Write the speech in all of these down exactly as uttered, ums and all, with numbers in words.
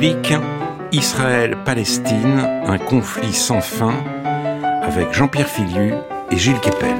Déclic, Israël-Palestine, un conflit sans fin, avec Jean-Pierre Filiu et Gilles Kepel.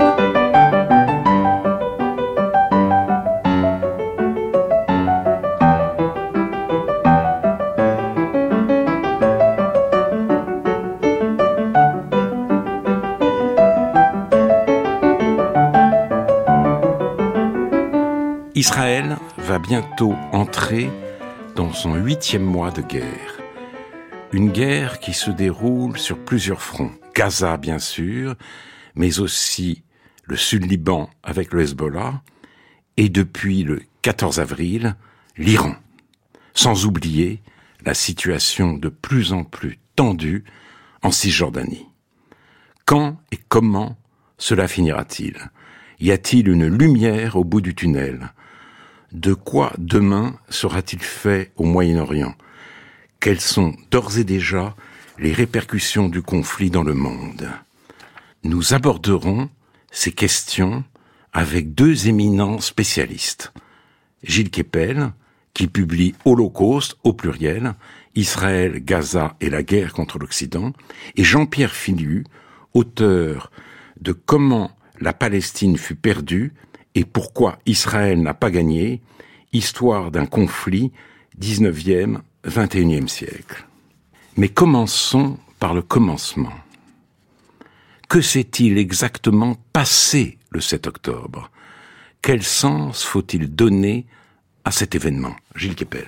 Israël va bientôt entrer dans son huitième mois de guerre. Une guerre qui se déroule sur plusieurs fronts. Gaza, bien sûr, mais aussi le Sud-Liban avec le Hezbollah, et depuis le quatorze avril, l'Iran. Sans oublier la situation de plus en plus tendue en Cisjordanie. Quand et comment cela finira-t-il ? Y a-t-il une lumière au bout du tunnel ? De quoi demain sera-t-il fait au Moyen-Orient ? Quelles sont d'ores et déjà les répercussions du conflit dans le monde ? Nous aborderons ces questions avec deux éminents spécialistes. Gilles Kepel, qui publie Holocauste au pluriel, Israël, Gaza et la guerre contre l'Occident, et Jean-Pierre Filiu, auteur de Comment la Palestine fut perdue et pourquoi Israël n'a pas gagné, histoire d'un conflit dix-neuvième vingt et unième siècle. Mais commençons par le commencement. Que s'est-il exactement passé le sept octobre ? Quel sens faut-il donner à cet événement ? Gilles Kepel.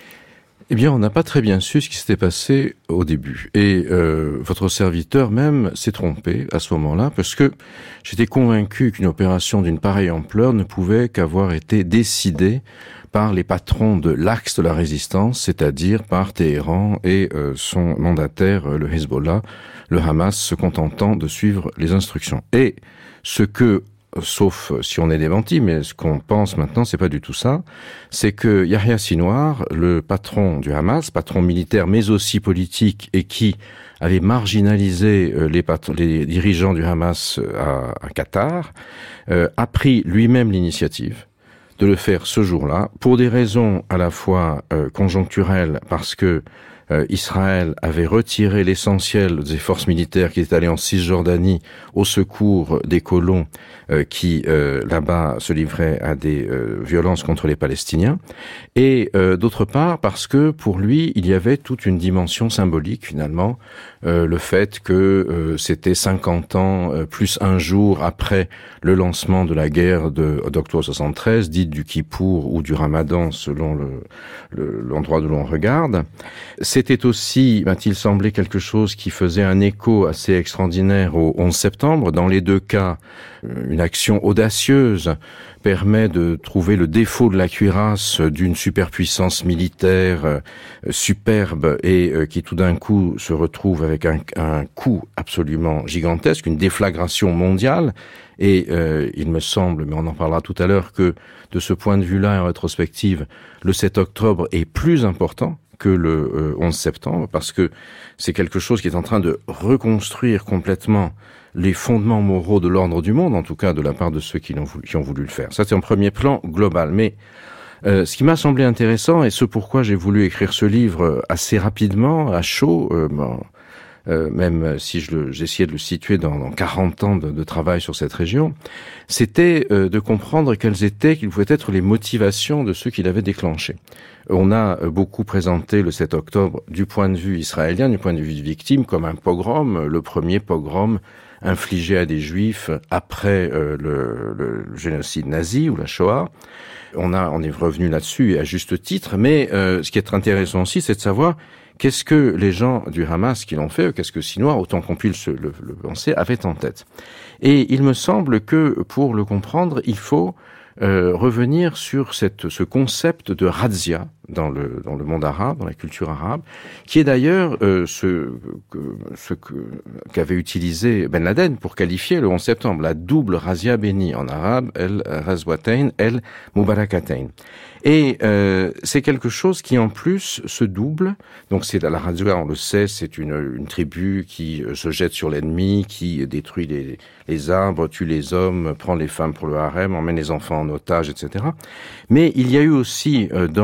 Eh bien, on n'a pas très bien su ce qui s'était passé au début. Et euh, votre serviteur même s'est trompé à ce moment-là, parce que j'étais convaincu qu'une opération d'une pareille ampleur ne pouvait qu'avoir été décidée par les patrons de l'axe de la résistance, c'est-à-dire par Téhéran et euh, son mandataire, le Hezbollah, le Hamas, se contentant de suivre les instructions. Et ce que sauf si on est démenti, mais ce qu'on pense maintenant, c'est pas du tout ça, c'est que Yahya Sinwar, le patron du Hamas, patron militaire mais aussi politique, et qui avait marginalisé les, pat- les dirigeants du Hamas à, à Qatar, euh, a pris lui-même l'initiative de le faire ce jour-là, pour des raisons à la fois euh, conjoncturelles, parce que Euh, Israël avait retiré l'essentiel des forces militaires qui étaient allées en Cisjordanie au secours des colons euh, qui, euh, là-bas, se livraient à des euh, violences contre les Palestiniens. Et euh, d'autre part, parce que pour lui, il y avait toute une dimension symbolique, finalement, euh, le fait que euh, c'était cinquante ans euh, plus un jour après le lancement de la guerre de, d'octobre soixante-treize, dite du Kippour ou du Ramadan, selon le, le, l'endroit d'où l'on regarde. C'était aussi, m'a-t-il semblé, quelque chose qui faisait un écho assez extraordinaire au onze septembre. Dans les deux cas, une action audacieuse permet de trouver le défaut de la cuirasse d'une superpuissance militaire euh, superbe et euh, qui tout d'un coup se retrouve avec un, un coût absolument gigantesque, une déflagration mondiale. Et euh, il me semble, mais on en parlera tout à l'heure, que de ce point de vue-là, en rétrospective, le sept octobre est plus important que le euh, onze septembre, parce que c'est quelque chose qui est en train de reconstruire complètement les fondements moraux de l'ordre du monde, en tout cas de la part de ceux qui, l'ont voulu, qui ont voulu le faire. Ça, c'est en premier plan global. Mais euh, ce qui m'a semblé intéressant, et ce pourquoi j'ai voulu écrire ce livre assez rapidement, à chaud, euh, bon, euh, même si je le, j'essayais de le situer dans, dans quarante ans de, de travail sur cette région, c'était euh, de comprendre quelles étaient, quelles pouvaient être les motivations de ceux qui l'avaient déclenché. On a beaucoup présenté le sept octobre du point de vue israélien, du point de vue des victimes, comme un pogrom, le premier pogrom infligé à des juifs après euh, le, le génocide nazi ou la Shoah. On a, on est revenu là-dessus à juste titre, mais euh, ce qui est intéressant aussi, c'est de savoir qu'est-ce que les gens du Hamas qui l'ont fait, qu'est-ce que Sinwar, autant qu'on puisse le, le penser, avaient en tête. Et il me semble que pour le comprendre, il faut Euh, revenir sur cette, ce concept de razzia dans le, dans le monde arabe, dans la culture arabe, qui est d'ailleurs euh, ce, que, ce que, qu'avait utilisé Ben Laden pour qualifier le onze septembre, la double razzia bénie en arabe, el razwatain, el mubarakatain. Et euh, c'est quelque chose qui en plus se double. Donc c'est la razzia, on le sait, c'est une, une tribu qui se jette sur l'ennemi, qui détruit les, les arbres, tue les hommes, prend les femmes pour le harem, emmène les enfants en otage, et cetera. Mais il y a eu aussi euh, dans euh,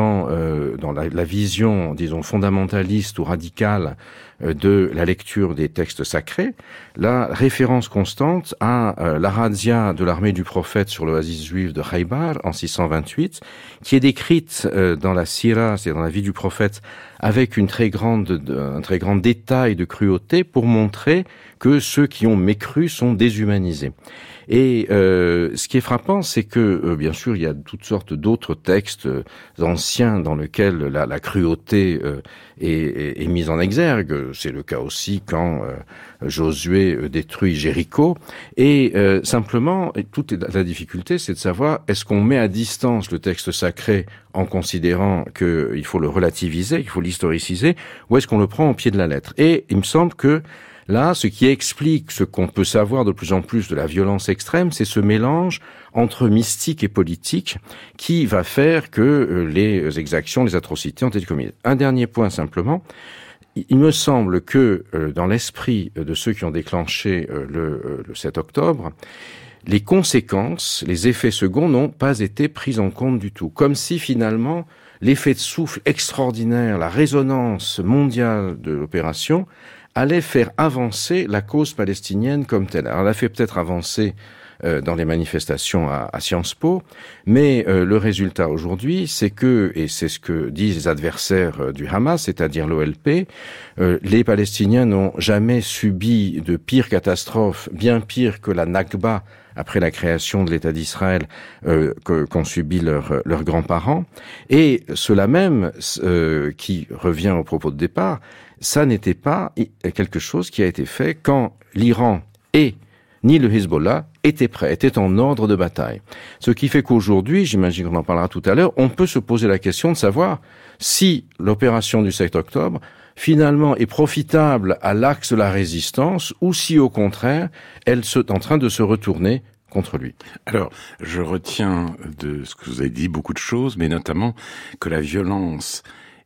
euh, dans la, la vision, disons, fondamentaliste ou radicale euh, de la lecture des textes sacrés, la référence constante à euh, la razzia de l'armée du prophète sur l'oasis juive de Khaybar en six cent vingt-huit, qui est décrite euh, dans la Sira, c'est-à-dire dans la vie du prophète, avec une très grande, de, un très grand détail de cruauté pour montrer que ceux qui ont mécru sont déshumanisés. Et euh, ce qui est frappant, c'est que, euh, bien sûr, il y a toutes sortes d'autres textes euh, anciens dans lesquels la, la cruauté euh, est, est, est mise en exergue. C'est le cas aussi quand euh, Josué euh, détruit Jéricho. Et euh, simplement, et toute la difficulté, c'est de savoir, est-ce qu'on met à distance le texte sacré en considérant qu'il faut le relativiser, qu'il faut l'historiciser, ou est-ce qu'on le prend au pied de la lettre? Et il me semble que là, ce qui explique ce qu'on peut savoir de plus en plus de la violence extrême, c'est ce mélange entre mystique et politique qui va faire que les exactions, les atrocités ont été commises. Un dernier point simplement. Il me semble que dans l'esprit de ceux qui ont déclenché le, le sept octobre, les conséquences, les effets seconds n'ont pas été pris en compte du tout. Comme si finalement l'effet de souffle extraordinaire, la résonance mondiale de l'opération allait faire avancer la cause palestinienne comme telle. Alors, elle a fait peut-être avancer euh, dans les manifestations à, à Sciences Po, mais euh, le résultat aujourd'hui, c'est que, et c'est ce que disent les adversaires euh, du Hamas, c'est-à-dire l'O L P, euh, les Palestiniens n'ont jamais subi de pire catastrophe, bien pire que la Nakba après la création de l'État d'Israël euh, que, qu'ont subi leurs leurs grands-parents. Et cela même, euh, qui revient au propos de départ, ça n'était pas quelque chose qui a été fait quand l'Iran et ni le Hezbollah étaient prêts, étaient en ordre de bataille. Ce qui fait qu'aujourd'hui, j'imagine qu'on en parlera tout à l'heure, on peut se poser la question de savoir si l'opération du sept octobre finalement est profitable à l'axe de la résistance ou si au contraire, elle est en train de se retourner contre lui. Alors, je retiens de ce que vous avez dit beaucoup de choses, mais notamment que la violence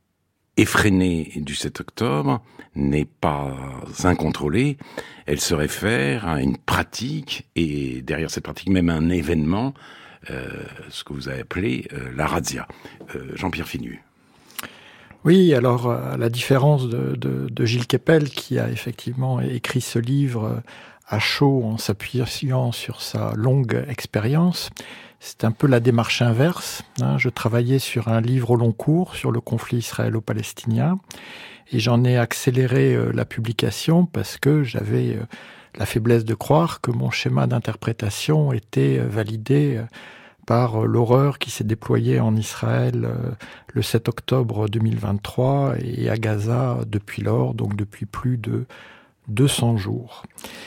effrénée du sept octobre n'est pas incontrôlée, elle se réfère à une pratique, et derrière cette pratique même un événement, euh, ce que vous avez appelé euh, la razzia. Euh, Jean-Pierre Finuy. Oui, alors à la différence de, de, de Gilles Kepel, qui a effectivement écrit ce livre à chaud en s'appuyant sur sa longue expérience, c'est un peu la démarche inverse. Hein. Je travaillais sur un livre au long cours sur le conflit israélo-palestinien et j'en ai accéléré euh, la publication parce que j'avais euh, la faiblesse de croire que mon schéma d'interprétation était euh, validé euh, par euh, l'horreur qui s'est déployée en Israël euh, le sept octobre deux mille vingt-trois et à Gaza depuis lors, donc depuis plus de deux cents jours.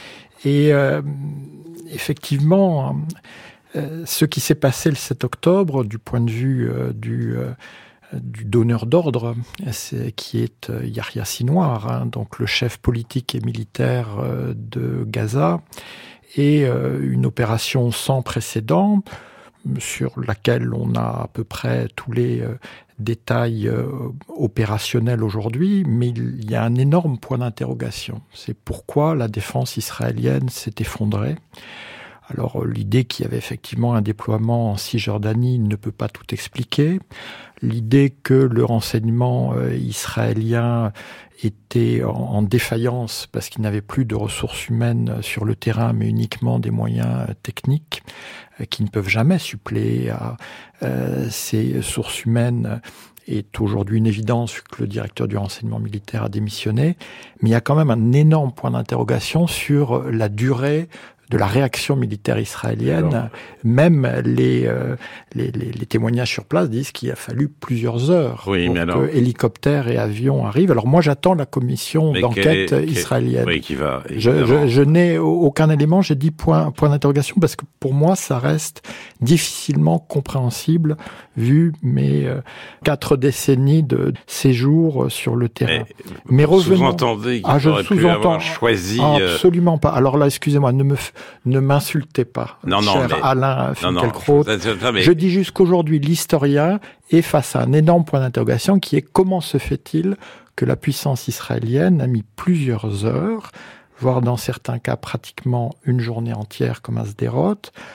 Et euh, effectivement, euh, ce qui s'est passé le sept octobre, du point de vue euh, du, euh, du donneur d'ordre, c'est, qui est euh, Yahya Sinwar, hein, donc le chef politique et militaire euh, de Gaza, et euh, une opération sans précédent, sur laquelle on a à peu près tous les euh, détails euh, opérationnels aujourd'hui, mais il y a un énorme point d'interrogation. C'est pourquoi la défense israélienne s'est effondrée. Alors l'idée qu'il y avait effectivement un déploiement en Cisjordanie ne peut pas tout expliquer. L'idée que le renseignement euh, israélien était en, en défaillance parce qu'il n'avait plus de ressources humaines sur le terrain, mais uniquement des moyens euh, techniques euh, qui ne peuvent jamais suppléer à euh, ces sources humaines est aujourd'hui une évidence vu que le directeur du renseignement militaire a démissionné. Mais il y a quand même un énorme point d'interrogation sur la durée de la réaction militaire israélienne. Alors, même les, euh, les, les, les témoignages sur place disent qu'il a fallu plusieurs heures oui, pour mais alors, que hélicoptères et avions arrivent. Alors moi, j'attends la commission d'enquête est, israélienne. Oui, qui va, je, je, je n'ai aucun élément, j'ai dit point, point d'interrogation, parce que pour moi, ça reste difficilement compréhensible vu mes euh, quatre décennies de séjour sur le terrain. Mais, mais vous revenons... sous-entendez qu'il ah, je aurait pu avoir choisi... Absolument pas. Alors là, excusez-moi, ne me ne m'insultez pas, non, non, cher mais... Alain Finkielkraut. Non, non, mais... Je dis juste qu'aujourd'hui, l'historien est face à un énorme point d'interrogation qui est comment se fait-il que la puissance israélienne a mis plusieurs heures, voire dans certains cas pratiquement une journée entière comme à Sderot,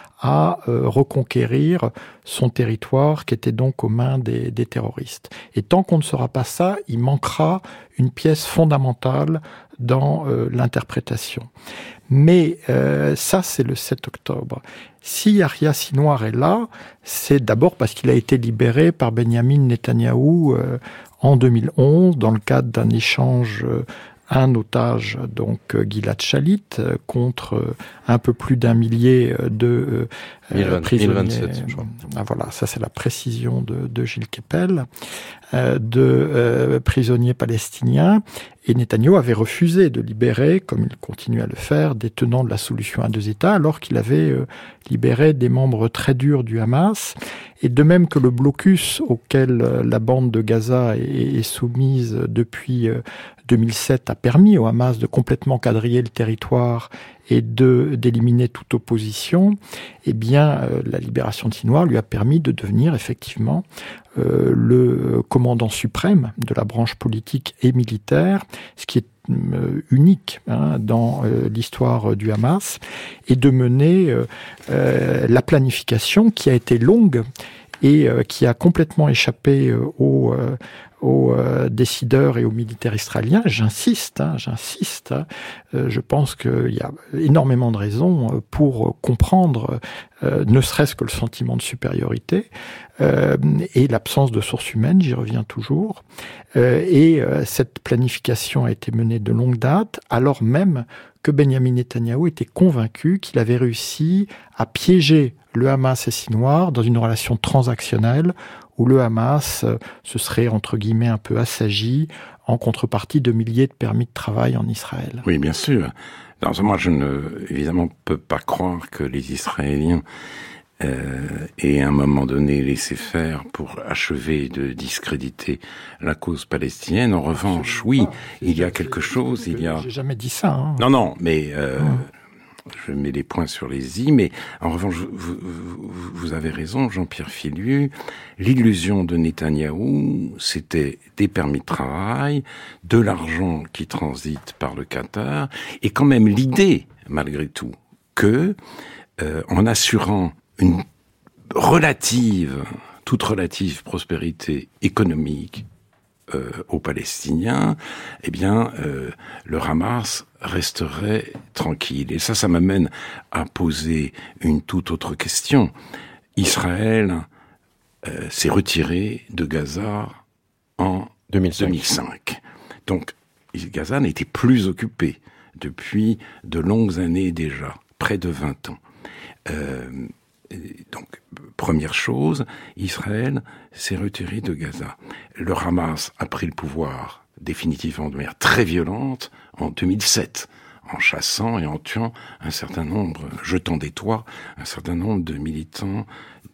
à euh, reconquérir son territoire qui était donc aux mains des, des terroristes. Et tant qu'on ne saura pas ça, il manquera une pièce fondamentale dans euh, l'interprétation. Mais euh, ça, c'est le sept octobre. Si Yahya Sinwar est là, c'est d'abord parce qu'il a été libéré par Benyamin Netanyahou euh, en deux mille onze, dans le cadre d'un échange euh, un otage, donc Gilad Shalit, contre un peu plus d'un millier de euh, mille vingt, prisonniers. mille vingt-sept, je crois. Ah, voilà, ça c'est la précision de, de Gilles Kepel, euh, de euh, prisonniers palestiniens. Et Netanyahou avait refusé de libérer, comme il continue à le faire, des tenants de la solution à deux États, alors qu'il avait euh, libéré des membres très durs du Hamas. Et de même que le blocus auquel euh, la bande de Gaza est, est soumise depuis euh, deux mille sept a permis au Hamas de complètement quadriller le territoire et de d'éliminer toute opposition, eh bien, euh, la libération de Sinwar lui a permis de devenir effectivement euh, le commandant suprême de la branche politique et militaire, ce qui est euh, unique hein, dans euh, l'histoire du Hamas, et de mener euh, euh, la planification qui a été longue et euh, qui a complètement échappé euh, aux, euh, aux euh, décideurs et aux militaires israéliens. J'insiste, hein, j'insiste. Hein, euh, je pense qu'il y a énormément de raisons pour comprendre, euh, ne serait-ce que le sentiment de supériorité euh, et l'absence de sources humaines, j'y reviens toujours. Euh, et euh, cette planification a été menée de longue date, alors même que Benyamin Netanyahou était convaincu qu'il avait réussi à piéger le Hamas et Sinwar dans une relation transactionnelle où le Hamas euh, se serait, entre guillemets, un peu assagi en contrepartie de milliers de permis de travail en Israël. Oui, bien sûr. Alors, moi, je ne, évidemment, peux pas croire que les Israéliens euh, aient à un moment donné laissé faire pour achever de discréditer la cause palestinienne. En revanche, oui, il y a quelque chose, il y a... J'ai jamais dit ça. Hein. Non, non, mais... Euh, ouais. Je mets les points sur les i, mais en revanche, vous, vous, vous avez raison, Jean-Pierre Filiu, l'illusion de Netanyahou, c'était des permis de travail, de l'argent qui transite par le Qatar, et quand même l'idée, malgré tout, que, euh, en assurant une relative, toute relative prospérité économique euh, aux Palestiniens, eh bien, euh, le Hamas resterait tranquille. Et ça, ça m'amène à poser une toute autre question. Israël euh, s'est retiré de Gaza en deux mille cinq. deux mille cinq. Donc, Gaza n'était plus occupé depuis de longues années déjà, près de vingt ans. Euh, donc, première chose, Israël s'est retiré de Gaza. Le Hamas a pris le pouvoir définitivement de manière très violente en deux mille sept, en chassant et en tuant un certain nombre, jetant des toits, un certain nombre de militants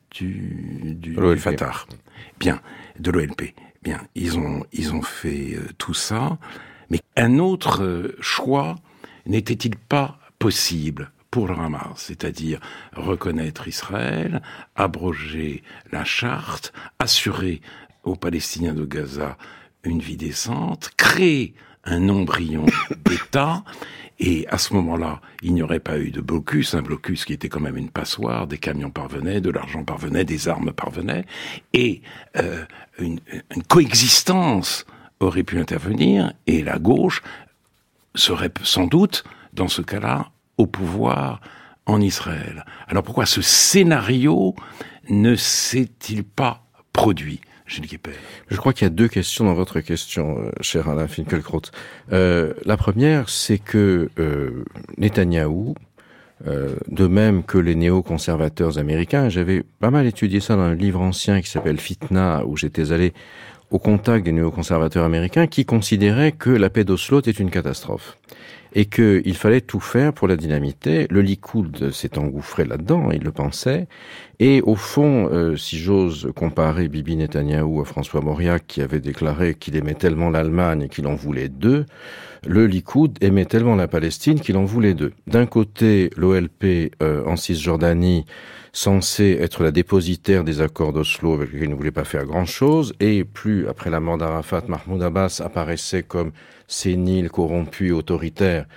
du, du, du Fatah. Bien, de l'O L P. Bien, ils ont, ils ont fait euh, tout ça, mais un autre euh, choix n'était-il pas possible pour le Hamas, c'est-à-dire reconnaître Israël, abroger la charte, assurer aux Palestiniens de Gaza une vie décente, créer un embryon d'État, et à ce moment-là, il n'y aurait pas eu de blocus, un blocus qui était quand même une passoire, des camions parvenaient, de l'argent parvenait, des armes parvenaient, et euh, une, une coexistence aurait pu intervenir, et la gauche serait sans doute, dans ce cas-là, au pouvoir en Israël. Alors pourquoi ce scénario ne s'est-il pas produit ? Je crois qu'il y a deux questions dans votre question, euh, cher Alain Finkielkraut. Euh, la première, c'est que euh, Netanyahou, euh, de même que les néoconservateurs américains, j'avais pas mal étudié ça dans un livre ancien qui s'appelle Fitna, où j'étais allé au contact des néoconservateurs américains, qui considéraient que la paix d'Oslo était une catastrophe et qu'il fallait tout faire pour la dynamiter. Le Likoud s'est engouffré là-dedans, il le pensait. Et au fond, euh, si j'ose comparer Bibi Netanyahou à François Mauriac, qui avait déclaré qu'il aimait tellement l'Allemagne qu'il en voulait deux, le Likoud aimait tellement la Palestine qu'il en voulait deux. D'un côté, l'O L P euh, en Cisjordanie, censé être la dépositaire des accords d'Oslo avec lesquels il ne voulait pas faire grand-chose, et plus, après la mort d'Arafat, Mahmoud Abbas apparaissait comme sénile, corrompu, autoritaire,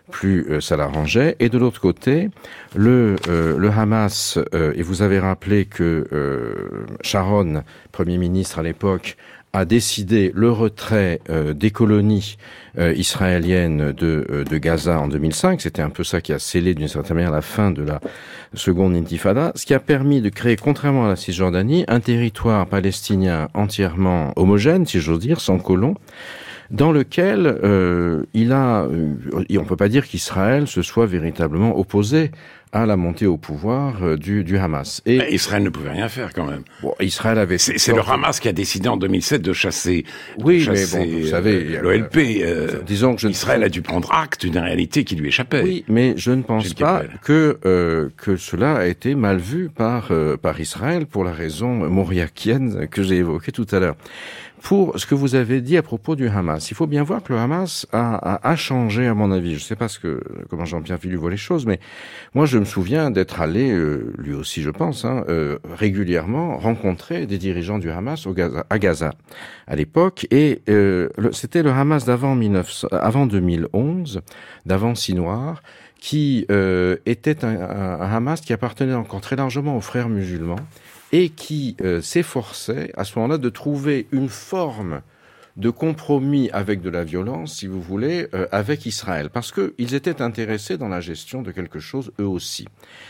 plus euh, ça l'arrangeait. Et de l'autre côté, le, euh, le Hamas, euh, et vous avez rappelé que euh, Sharon, Premier ministre à l'époque, a décidé le retrait euh, des colonies euh, israéliennes de, euh, de Gaza en deux mille cinq. C'était un peu ça qui a scellé d'une certaine manière la fin de la seconde intifada, ce qui a permis de créer, contrairement à la Cisjordanie, un territoire palestinien entièrement homogène, si j'ose dire, sans colons, dans lequel euh, il a, euh, on peut pas dire qu'Israël se soit véritablement opposé à la montée au pouvoir euh, du, du Hamas. Et mais Israël ne pouvait rien faire quand même. Bon, Israël avait. C'est, c'est le Hamas qui a décidé en deux mille sept de chasser. Oui, de chasser, mais bon, vous savez, euh, l'O L P. Euh, disons que je Israël a dû prendre acte d'une réalité qui lui échappait. Oui, mais je ne pense pas que euh, que cela a été mal vu par euh, par Israël pour la raison mauriakienne que j'ai évoquée tout à l'heure. Pour ce que vous avez dit à propos du Hamas, il faut bien voir que le Hamas a, a, a changé, à mon avis. Je ne sais pas ce que, comment Jean-Pierre Fillu voit les choses, mais moi, je me souviens d'être allé, euh, lui aussi, je pense, hein, euh, régulièrement rencontrer des dirigeants du Hamas au Gaza, à Gaza à l'époque. Et euh, le, c'était le Hamas d'avant mille neuf cents, avant deux mille onze, d'avant Sinoir, qui euh, était un, un, un Hamas qui appartenait encore très largement aux frères musulmans, et qui euh, s'efforçait à ce moment-là de trouver une forme de compromis avec de la violence, si vous voulez, euh, avec Israël, parce qu'ils étaient intéressés dans la gestion de quelque chose eux aussi.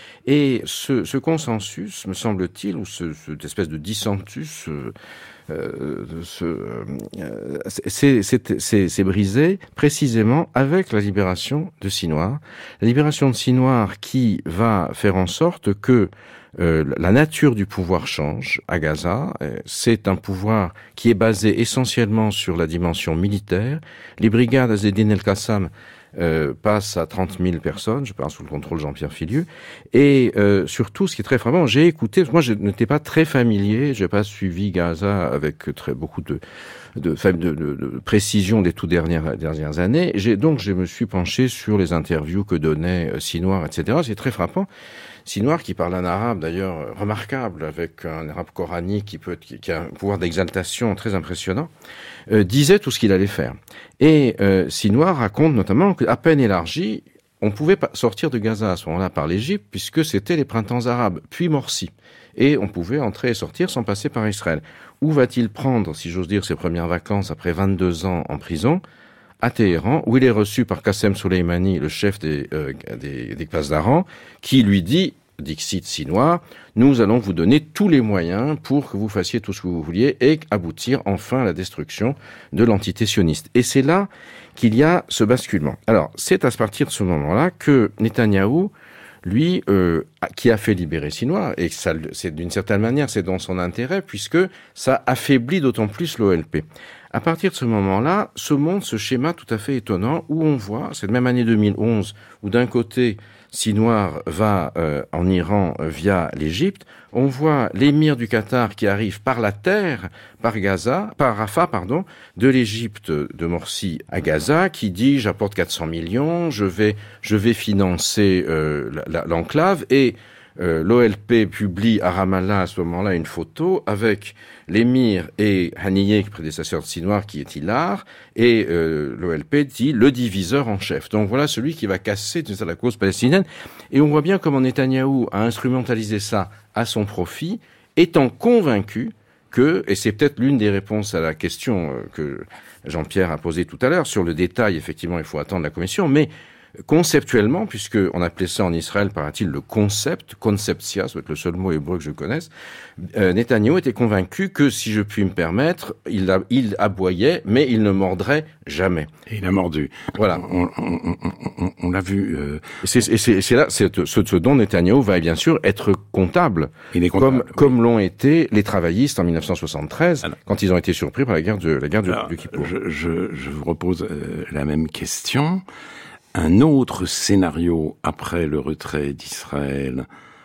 Et ce, ce consensus, me semble-t-il, ou ce, cette espèce de dissensus, euh, euh, ce, euh, c'est, c'est, c'est, c'est brisé précisément avec la libération de Sinoir. La libération de Sinoir qui va faire en sorte que Euh, la nature du pouvoir change à Gaza. C'est un pouvoir qui est basé essentiellement sur la dimension militaire. Les brigades Azedine El-Qassam euh, passent à trente mille personnes, je pense sous le contrôle de Jean-Pierre Filiu. Et euh, surtout, ce qui est très frappant, j'ai écouté, moi je n'étais pas très familier, j'ai pas suivi Gaza avec très beaucoup de de, de, de, de précision des tout dernières, dernières années. J'ai, donc je me suis penché sur les interviews que donnait Sinoir, et cetera. C'est très frappant. Sinoir, qui parle un arabe d'ailleurs remarquable, avec un arabe coranique qui peut, qui, qui a un pouvoir d'exaltation très impressionnant, euh, disait tout ce qu'il allait faire. Et euh, Sinoir raconte notamment qu'à peine élargi, on pouvait pas sortir de Gaza à ce moment-là par l'Égypte, puisque c'était les printemps arabes, puis Morsi. Et on pouvait entrer et sortir sans passer par Israël. Où va-t-il prendre, si j'ose dire, ses premières vacances après vingt-deux ans en prison ? À Téhéran, où il est reçu par Qassem Soleimani, le chef des, euh, des, des classes d'Aran, qui lui dit, dixit Sinoir, nous allons vous donner tous les moyens pour que vous fassiez tout ce que vous vouliez et aboutir enfin à la destruction de l'entité sioniste. Et c'est là qu'il y a ce basculement. Alors, c'est à partir de ce moment-là que Netanyahou, lui, euh, qui a fait libérer Sinoir, et ça, c'est d'une certaine manière, c'est dans son intérêt, puisque ça affaiblit d'autant plus l'O L P. À partir de ce moment-là, se montre ce schéma tout à fait étonnant où on voit, cette même année deux mille onze, où d'un côté, Sinoir va euh, en Iran euh, via l'Égypte, on voit l'émir du Qatar qui arrive par la terre, par Gaza, par Rafah, pardon, de l'Égypte de Morsi à Gaza, qui dit j'apporte quatre cents millions, je vais je vais financer euh, la, l'enclave, et euh, l'O L P publie à Ramallah à ce moment-là une photo avec l'émir et Haniyeh, prédécesseur de Sinoir, qui est hilar, et euh, l'O L P dit le diviseur en chef. Donc voilà celui qui va casser toute la cause palestinienne. Et on voit bien comment Netanyahou a instrumentalisé ça à son profit, étant convaincu que, et c'est peut-être l'une des réponses à la question que Jean-Pierre a posée tout à l'heure, sur le détail, effectivement, il faut attendre la commission, mais conceptuellement, puisque on appelait ça en Israël, paraît-il, le concept, conceptia, ça doit être le seul mot hébreu que je connaisse, euh, Netanyahou était convaincu que, si je puis me permettre, il, a, il aboyait, mais il ne mordrait jamais. Et il a mordu. Voilà. On, on, on, on, on l'a vu. Euh... Et c'est, et c'est, c'est là, c'est ce, ce dont Netanyahou va bien sûr être comptable, il est comptable comme, oui. comme l'ont été les travaillistes en dix-neuf cent soixante-treize, alors, quand ils ont été surpris par la guerre de la guerre alors, du, du Kippour. Je, je, je vous repose euh, la même question. Un autre scénario après le retrait d'Israël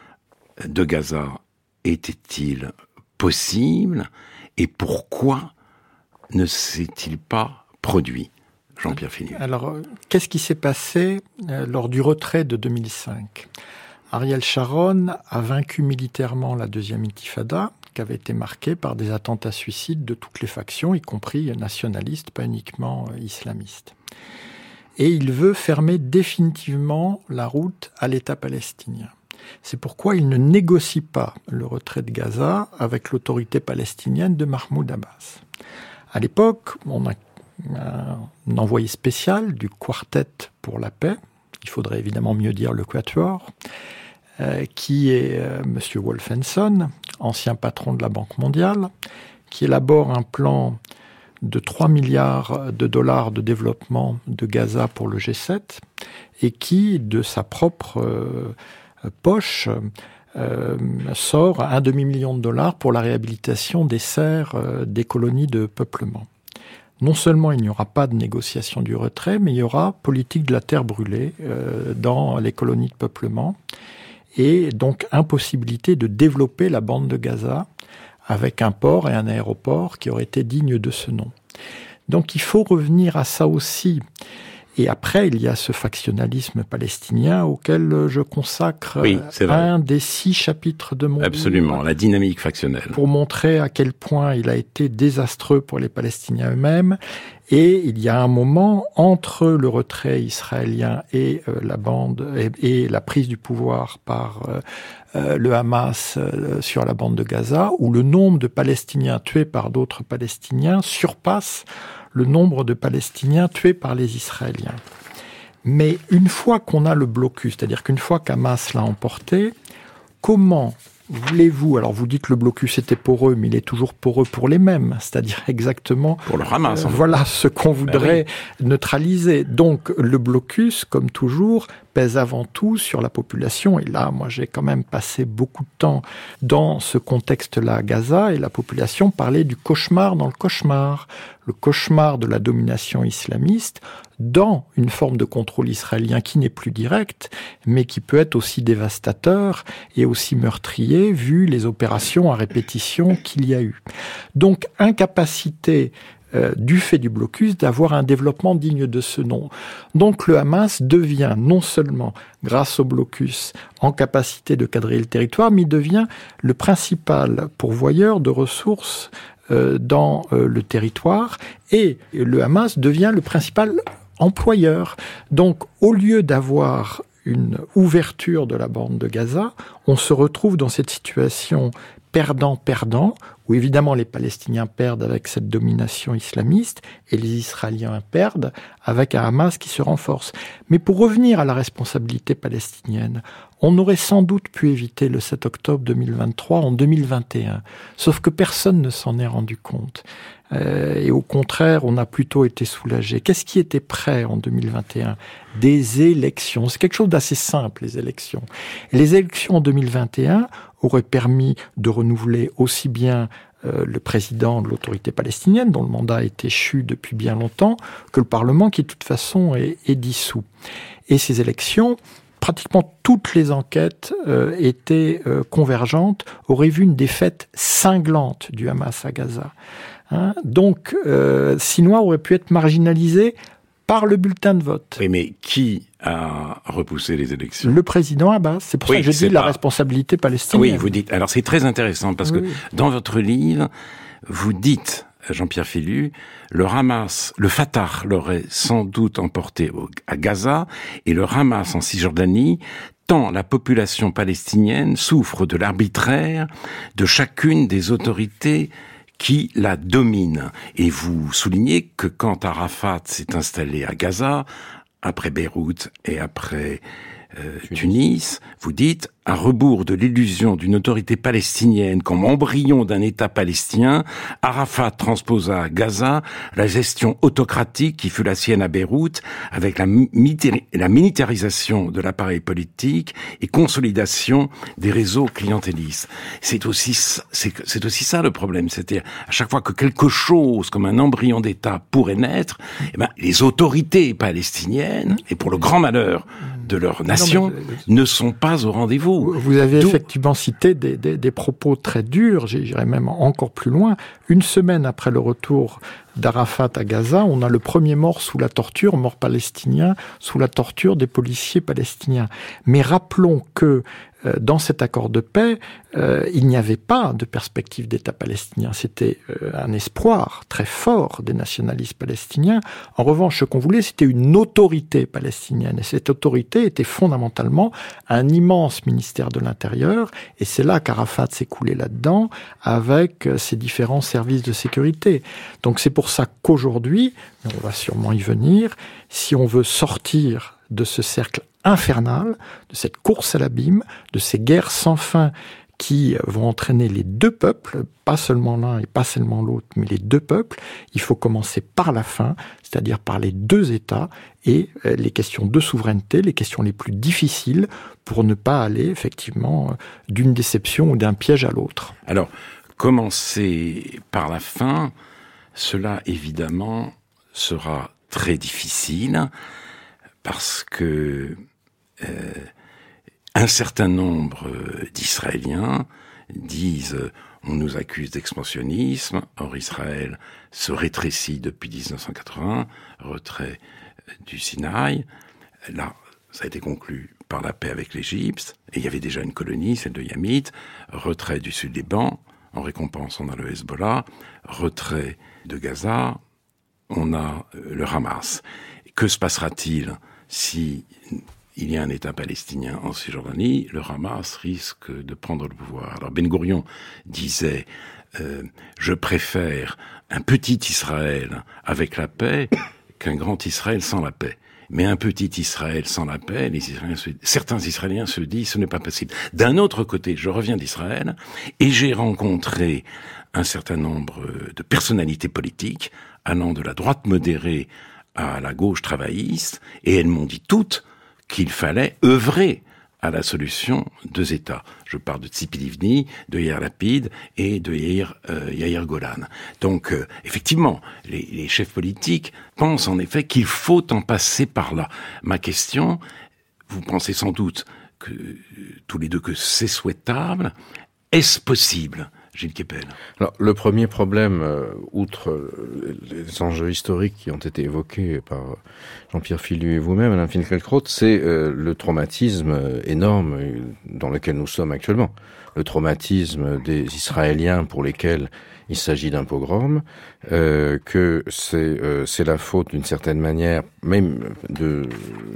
de Gaza était-il possible et pourquoi ne s'est-il pas produit, Jean-Pierre Filiu? Alors, qu'est-ce qui s'est passé euh, lors du retrait de deux mille cinq ? Ariel Sharon a vaincu militairement la deuxième intifada, qui avait été marquée par des attentats suicides de toutes les factions, y compris nationalistes, pas uniquement euh, islamistes. et il veut fermer définitivement la route à l'État palestinien. C'est pourquoi il ne négocie pas le retrait de Gaza avec l'autorité palestinienne de Mahmoud Abbas. À l'époque, on a un envoyé spécial du Quartet pour la paix, il faudrait évidemment mieux dire le Quatuor, euh, qui est euh, M. Wolfenson, ancien patron de la Banque mondiale, qui élabore un plan de trois milliards de dollars de développement de Gaza pour le G sept, et qui, de sa propre euh, poche, euh, sort un demi-million de dollars pour la réhabilitation des serres euh, des colonies de peuplement. Non seulement il n'y aura pas de négociation du retrait, mais il y aura politique de la terre brûlée euh, dans les colonies de peuplement, et donc impossibilité de développer la bande de Gaza avec un port et un aéroport qui auraient été dignes de ce nom. Donc il faut revenir à ça aussi. Et après, il y a ce factionnalisme palestinien auquel je consacre oui, un des six chapitres de mon Absolument, livre. La dynamique factionnelle. Pour montrer à quel point il a été désastreux pour les Palestiniens eux-mêmes. Et il y a un moment entre le retrait israélien et euh, la bande et, et la prise du pouvoir par euh, euh, le Hamas euh, sur la bande de Gaza, où le nombre de Palestiniens tués par d'autres Palestiniens surpasse le nombre de Palestiniens tués par les Israéliens. Mais une fois qu'on a le blocus, c'est-à-dire qu'une fois qu'Hamas l'a emporté, comment voulez-vous, alors vous dites le blocus était poreux, mais il est toujours poreux pour les mêmes, c'est-à-dire exactement pour le Hamas. Euh, voilà ce qu'on voudrait ben oui. neutraliser. Donc le blocus, comme toujours, pèse avant tout sur la population. Et là, moi, j'ai quand même passé beaucoup de temps dans ce contexte-là à Gaza, et la population parlait du cauchemar dans le cauchemar. Le cauchemar de la domination islamiste dans une forme de contrôle israélien qui n'est plus direct, mais qui peut être aussi dévastateur et aussi meurtrier, vu les opérations à répétition qu'il y a eu. Donc, incapacité euh, du fait du blocus d'avoir un développement digne de ce nom. Donc, le Hamas devient non seulement, grâce au blocus, en capacité de quadriller le territoire, mais il devient le principal pourvoyeur de ressources euh, dans euh, le territoire, et le Hamas devient le principal employeur. Donc, au lieu d'avoir une ouverture de la bande de Gaza, on se retrouve dans cette situation perdant-perdant, où évidemment les Palestiniens perdent avec cette domination islamiste, et les Israéliens perdent avec un Hamas qui se renforce. Mais pour revenir à la responsabilité palestinienne, on aurait sans doute pu éviter le sept octobre deux mille vingt-trois en deux mille vingt et un, sauf que personne ne s'en est rendu compte. Euh, et au contraire, on a plutôt été soulagé. Qu'est-ce qui était prêt en deux mille vingt et un ? Des élections. C'est quelque chose d'assez simple, les élections. Et les élections en deux mille vingt et un auraient permis de renouveler aussi bien euh, le président de l'autorité palestinienne, dont le mandat est échu depuis bien longtemps, que le Parlement, qui de toute façon est, est dissous. Et ces élections, pratiquement toutes les enquêtes euh, étaient euh, convergentes, auraient vu une défaite cinglante du Hamas à Gaza. Hein, donc, euh, Sinois aurait pu être marginalisé par le bulletin de vote. Oui, mais qui a repoussé les élections ? Le président Abbas. C'est pour oui, ça que je dis pas... la responsabilité palestinienne. Oui, vous dites. Alors, c'est très intéressant parce oui. que dans votre livre, vous dites, Jean-Pierre Félu, le Hamas, le Fatah l'aurait sans doute emporté à Gaza, et le Hamas en Cisjordanie, tant la population palestinienne souffre de l'arbitraire de chacune des autorités qui la domine. Et vous soulignez que quand Arafat s'est installé à Gaza, après Beyrouth et après euh, Tunis, vous dites, à rebours de l'illusion d'une autorité palestinienne comme embryon d'un État palestinien, Arafat transposa à Gaza la gestion autocratique qui fut la sienne à Beyrouth, avec la, la militarisation de l'appareil politique et consolidation des réseaux clientélistes. C'est aussi, c'est, c'est aussi ça le problème, c'est-à-dire à chaque fois que quelque chose comme un embryon d'État pourrait naître, eh ben, les autorités palestiniennes, et pour le grand malheur de leur nation, non, mais... ne sont pas au rendez-vous. Vous avez D'où... effectivement cité des, des, des propos très durs, j'irais même encore plus loin. Une semaine après le retour d'Arafat à Gaza, on a le premier mort sous la torture, mort palestinien, sous la torture des policiers palestiniens. Mais rappelons que euh, dans cet accord de paix, euh, il n'y avait pas de perspective d'État palestinien. C'était euh, un espoir très fort des nationalistes palestiniens. En revanche, ce qu'on voulait, c'était une autorité palestinienne. Et cette autorité était fondamentalement un immense ministère de l'Intérieur. Et c'est là qu'Arafat s'est coulé là-dedans avec ses différents services de sécurité. Donc c'est pour ça qu'aujourd'hui, mais on va sûrement y venir, si on veut sortir de ce cercle infernal, de cette course à l'abîme, de ces guerres sans fin qui vont entraîner les deux peuples, pas seulement l'un et pas seulement l'autre, mais les deux peuples, il faut commencer par la fin, c'est-à-dire par les deux États et les questions de souveraineté, les questions les plus difficiles pour ne pas aller effectivement d'une déception ou d'un piège à l'autre. Alors, commencer par la fin, cela évidemment sera très difficile parce que euh, un certain nombre d'Israéliens disent « on nous accuse d'expansionnisme », or Israël se rétrécit depuis dix-neuf cent quatre-vingts, retrait du Sinaï. Là, ça a été conclu par la paix avec l'Égypte, et il y avait déjà une colonie, celle de Yamit, retrait du sud-Liban, en récompense on a le Hezbollah, retrait de Gaza, on a le Hamas. Que se passera-t-il si il y a un État palestinien en Cisjordanie? Le Hamas risque de prendre le pouvoir. Alors Ben Gourion disait euh, « Je préfère un petit Israël avec la paix qu'un grand Israël sans la paix ». Mais un petit Israël sans la paix, les Israéliens se, certains Israéliens se disent « ce n'est pas possible ». D'un autre côté, je reviens d'Israël et j'ai rencontré un certain nombre de personnalités politiques allant de la droite modérée à la gauche travailliste, et elles m'ont dit toutes qu'il fallait œuvrer à la solution deux États. Je parle de Tzipi Livni, de Yair Lapid et de Yair, euh, Yair Golan. Donc, euh, effectivement, les, les chefs politiques pensent en effet qu'il faut en passer par là. Ma question, vous pensez sans doute que euh, tous les deux que c'est souhaitable. Est-ce possible ? Gilles Kepel. Alors, le premier problème, euh, outre euh, les enjeux historiques qui ont été évoqués par Jean-Pierre Philu et vous-même, Alain Finkielkraut, c'est euh, le traumatisme euh, énorme dans lequel nous sommes actuellement. Le traumatisme des Israéliens pour lesquels il s'agit d'un pogrom, euh, que c'est euh, c'est la faute d'une certaine manière même de,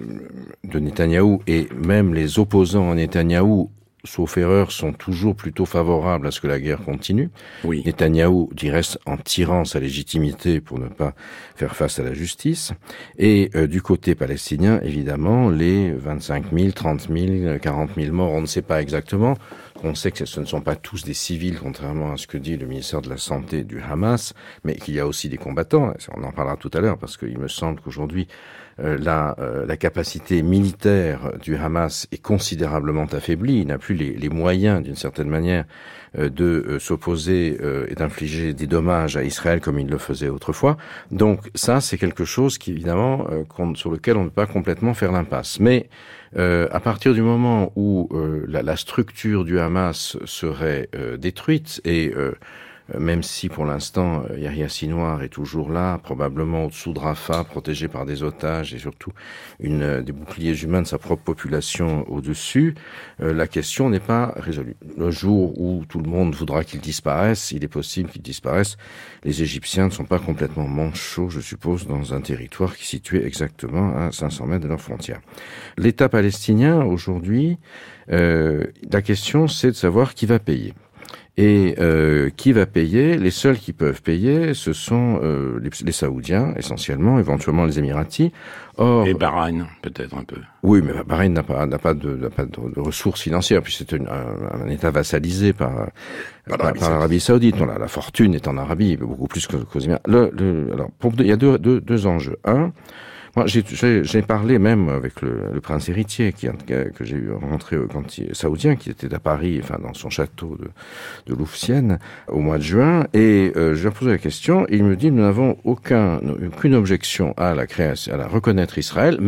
de Netanyahou, et même les opposants à Netanyahou, sauf erreur, sont toujours plutôt favorables à ce que la guerre continue. Oui. Netanyahou dit reste en tirant sa légitimité pour ne pas faire face à la justice. Et euh, du côté palestinien, évidemment, les vingt-cinq mille, trente mille, quarante mille morts, on ne sait pas exactement. On sait que ce ne sont pas tous des civils, contrairement à ce que dit le ministère de la Santé du Hamas, mais qu'il y a aussi des combattants. On en parlera tout à l'heure, parce qu'il me semble qu'aujourd'hui, euh, la, euh, la capacité militaire du Hamas est considérablement affaiblie. Il n'a plus les, les moyens, d'une certaine manière, euh, de euh, s'opposer euh, et d'infliger des dommages à Israël comme il le faisait autrefois. Donc ça, c'est quelque chose qui, évidemment, euh, qu'on, sur lequel on ne peut pas complètement faire l'impasse. Mais Euh, à partir du moment où euh, la, la structure du Hamas serait euh, détruite, et euh, même si pour l'instant euh, Yahya Sinwar est toujours là, probablement au-dessous de Rafah, protégé par des otages et surtout une, euh, des boucliers humains de sa propre population au-dessus, euh, la question n'est pas résolue. Le jour où tout le monde voudra qu'il disparaisse, il est possible qu'il disparaisse. Les Égyptiens ne sont pas complètement manchots, je suppose, dans un territoire qui est situé exactement à cinq cents mètres de leurs frontières. L'État palestinien, aujourd'hui, euh, la question, c'est de savoir qui va payer. Et euh, qui va payer? Les seuls qui peuvent payer, ce sont euh, les, les Saoudiens, essentiellement, éventuellement les Émiratis. Or, et Bahreïn, peut-être un peu. Oui, mais Bahreïn n'a pas, n'a pas, de, n'a pas de, de ressources financières, puis c'est une, un, un État vassalisé par, par, par, par l'Arabie Saoudite. Non, la, la fortune est en Arabie, beaucoup plus qu'aux Émirats. Le, le, alors, pour, il y a deux, deux, deux enjeux. Un, moi, j'ai, j'ai, j'ai parlé même avec le, le prince héritier qui, que j'ai eu rencontré quand il, saoudien, qui était à Paris, enfin dans son château de, de Louvciennes au mois de juin, et euh, je lui ai posé la question. Et il me dit nous n'avons aucun, aucune objection à la création, à la reconnaître Israël, mais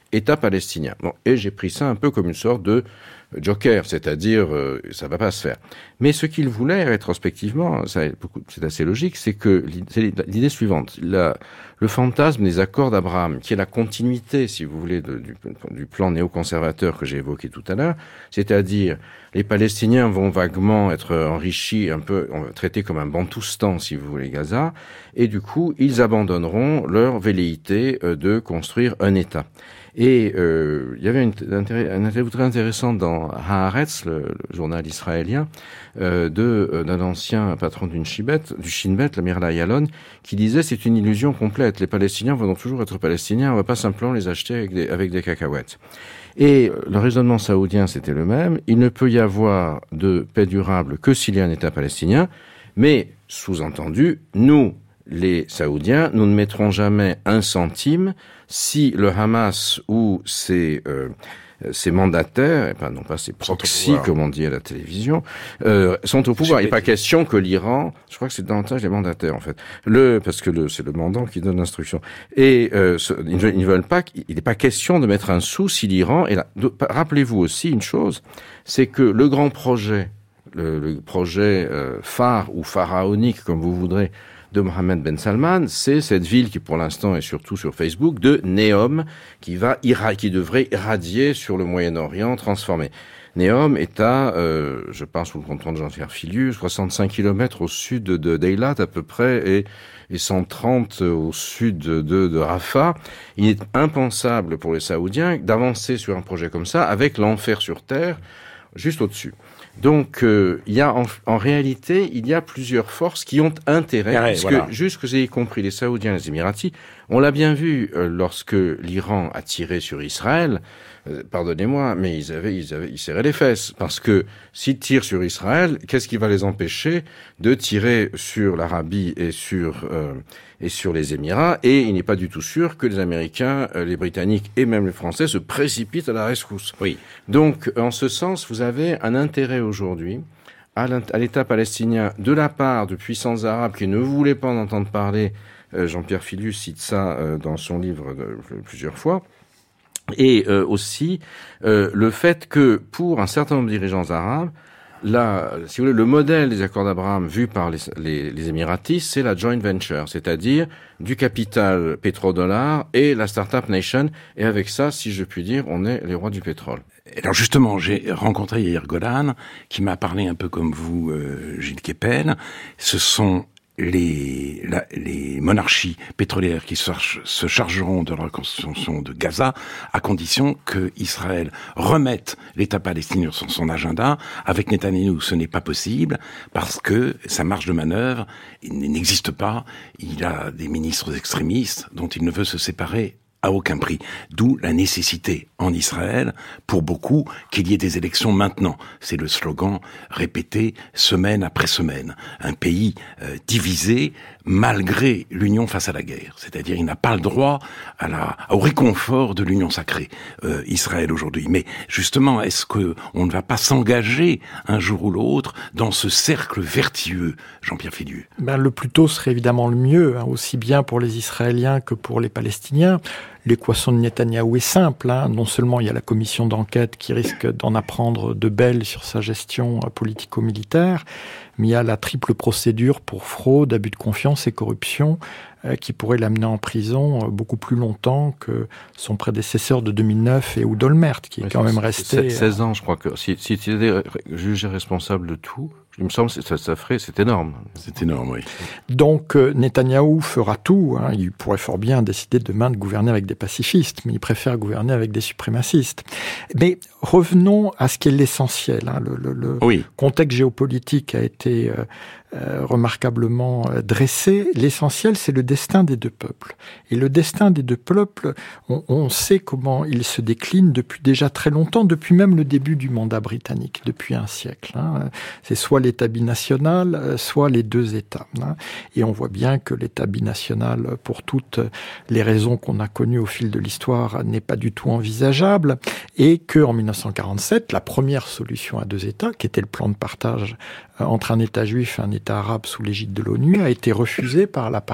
État palestinien. Bon, et j'ai pris ça un peu comme une sorte de joker, c'est-à-dire euh, ça va pas se faire. Mais ce qu'il voulait rétrospectivement, ça, c'est assez logique, c'est que c'est l'idée suivante, la, le fantasme des accords d'Abraham, qui est la continuité, si vous voulez, de, du, du plan néoconservateur que j'ai évoqué tout à l'heure, c'est-à-dire les Palestiniens vont vaguement être enrichis, un peu traités comme un Bantoustan, si vous voulez, Gaza, et du coup, ils abandonneront leur velléité de construire un État. Et euh, il y avait une, un interview très intéressant dans Haaretz, le, le journal israélien, euh, de euh, d'un ancien patron d'une Shin Bet, du Shin Bet, l'Amir Ayalon, qui disait c'est une illusion complète. Les Palestiniens vont donc toujours être Palestiniens, on va pas simplement les acheter avec des, avec des cacahuètes. Et euh, le raisonnement saoudien, c'était le même. Il ne peut y avoir de paix durable que s'il y a un État palestinien, mais sous-entendu, nous, les Saoudiens, nous ne mettrons jamais un centime si le Hamas ou ses, euh, ses mandataires, et pas, non pas ses proxys, comme on dit à la télévision, euh, sont au pouvoir. Il n'est pas question que l'Iran, je crois que c'est davantage les mandataires en fait, le parce que le, c'est le mandant qui donne l'instruction. Et euh, ce, ils ne veulent pas, il n'est pas question de mettre un sou si l'Iran. Et là, de, rappelez-vous aussi une chose, c'est que le grand projet, le, le projet euh, phare ou pharaonique, comme vous voudrez, de Mohammed Ben Salman, c'est cette ville qui pour l'instant est surtout sur Facebook, de Neom, qui va ira- qui devrait irradier sur le Moyen-Orient, transformer. Neom est à, euh, je pense sous le contrôle de Jean-Pierre Filius, soixante-cinq kilomètres au sud de d'Eilat à peu près, et, et cent trente au sud de, de, de Rafah. Il est impensable pour les Saoudiens d'avancer sur un projet comme ça, avec l'enfer sur terre, juste au-dessus. Donc, euh, il y a en, en réalité, il y a plusieurs forces qui ont intérêt, Carré, puisque voilà. juste que vous ayez compris, les Saoudiens et les Émiratis, on l'a bien vu euh, lorsque l'Iran a tiré sur Israël. Euh, pardonnez-moi, mais ils avaient, ils avaient, ils serraient les fesses, parce que s'ils tirent sur Israël, qu'est-ce qui va les empêcher de tirer sur l'Arabie et sur euh, et sur les Émirats? Et il n'est pas du tout sûr que les Américains, euh, les Britanniques et même les Français se précipitent à la rescousse. Oui. Donc, en ce sens, vous avez un intérêt aujourd'hui à l'État palestinien de la part de puissances arabes qui ne voulaient pas en entendre parler. Euh, Jean-Pierre Filius cite ça euh, dans son livre de, plusieurs fois. Et euh, aussi euh, le fait que pour un certain nombre de dirigeants arabes, là, si vous voulez, le modèle des accords d'Abraham vu par les, les, les Émiratis, c'est la joint venture, c'est-à-dire du capital pétrodollar et la startup nation. Et avec ça, si je puis dire, on est les rois du pétrole. Alors justement, j'ai rencontré Yair Golan, qui m'a parlé un peu comme vous, euh, Gilles Kepel. Ce sont les, la, les monarchies pétrolières qui se, se chargeront de la reconstruction de Gaza, à condition que Israël remette l'État palestinien sur son agenda. Avec Netanyahou, ce n'est pas possible, parce que sa marge de manœuvre il n'existe pas. Il a des ministres extrémistes dont il ne veut se séparer à aucun prix. D'où la nécessité en Israël, pour beaucoup, qu'il y ait des élections maintenant. C'est le slogan répété semaine après semaine. Un pays euh, divisé malgré l'union face à la guerre. C'est-à-dire, il n'a pas le droit à la, au réconfort de l'union sacrée, euh, Israël aujourd'hui. Mais justement, est-ce que on ne va pas s'engager un jour ou l'autre dans ce cercle vertueux, Jean-Pierre Filius? Ben, le plus tôt serait évidemment le mieux, hein, aussi bien pour les Israéliens que pour les Palestiniens. L'équation de Netanyahou est simple. Hein. Non seulement il y a la commission d'enquête qui risque d'en apprendre de belles sur sa gestion politico-militaire, mais il y a la triple procédure pour fraude, abus de confiance et corruption euh, qui pourrait l'amener en prison euh, beaucoup plus longtemps que son prédécesseur de deux mille neuf et Ehud Olmert, qui est oui, quand même resté... seize ans, je crois que si, si tu étais jugé responsable de tout, il me semble que ça, ça ferait, c'est énorme. C'est énorme, oui. Donc, euh, Netanyahou fera tout. Hein. Il pourrait fort bien décider demain de gouverner avec des pacifistes, mais il préfère gouverner avec des suprémacistes. Mais revenons à ce qui est l'essentiel. Hein. Le, le, le oui. contexte géopolitique a été euh, euh, remarquablement euh, dressé. L'essentiel, c'est le destin des deux peuples. Et le destin des deux peuples, on, on sait comment il se décline depuis déjà très longtemps, depuis même le début du mandat britannique, depuis un siècle. Hein. C'est soit l'État binational, soit les deux États. Et on voit bien que l'État binational, pour toutes les raisons qu'on a connues au fil de l'histoire, n'est pas du tout envisageable, et qu'en mille neuf cent quarante-sept, la première solution à deux États, qui était le plan de partage entre un État juif et un État arabe sous l'égide de l'ONU, a été refusée par la partie arabe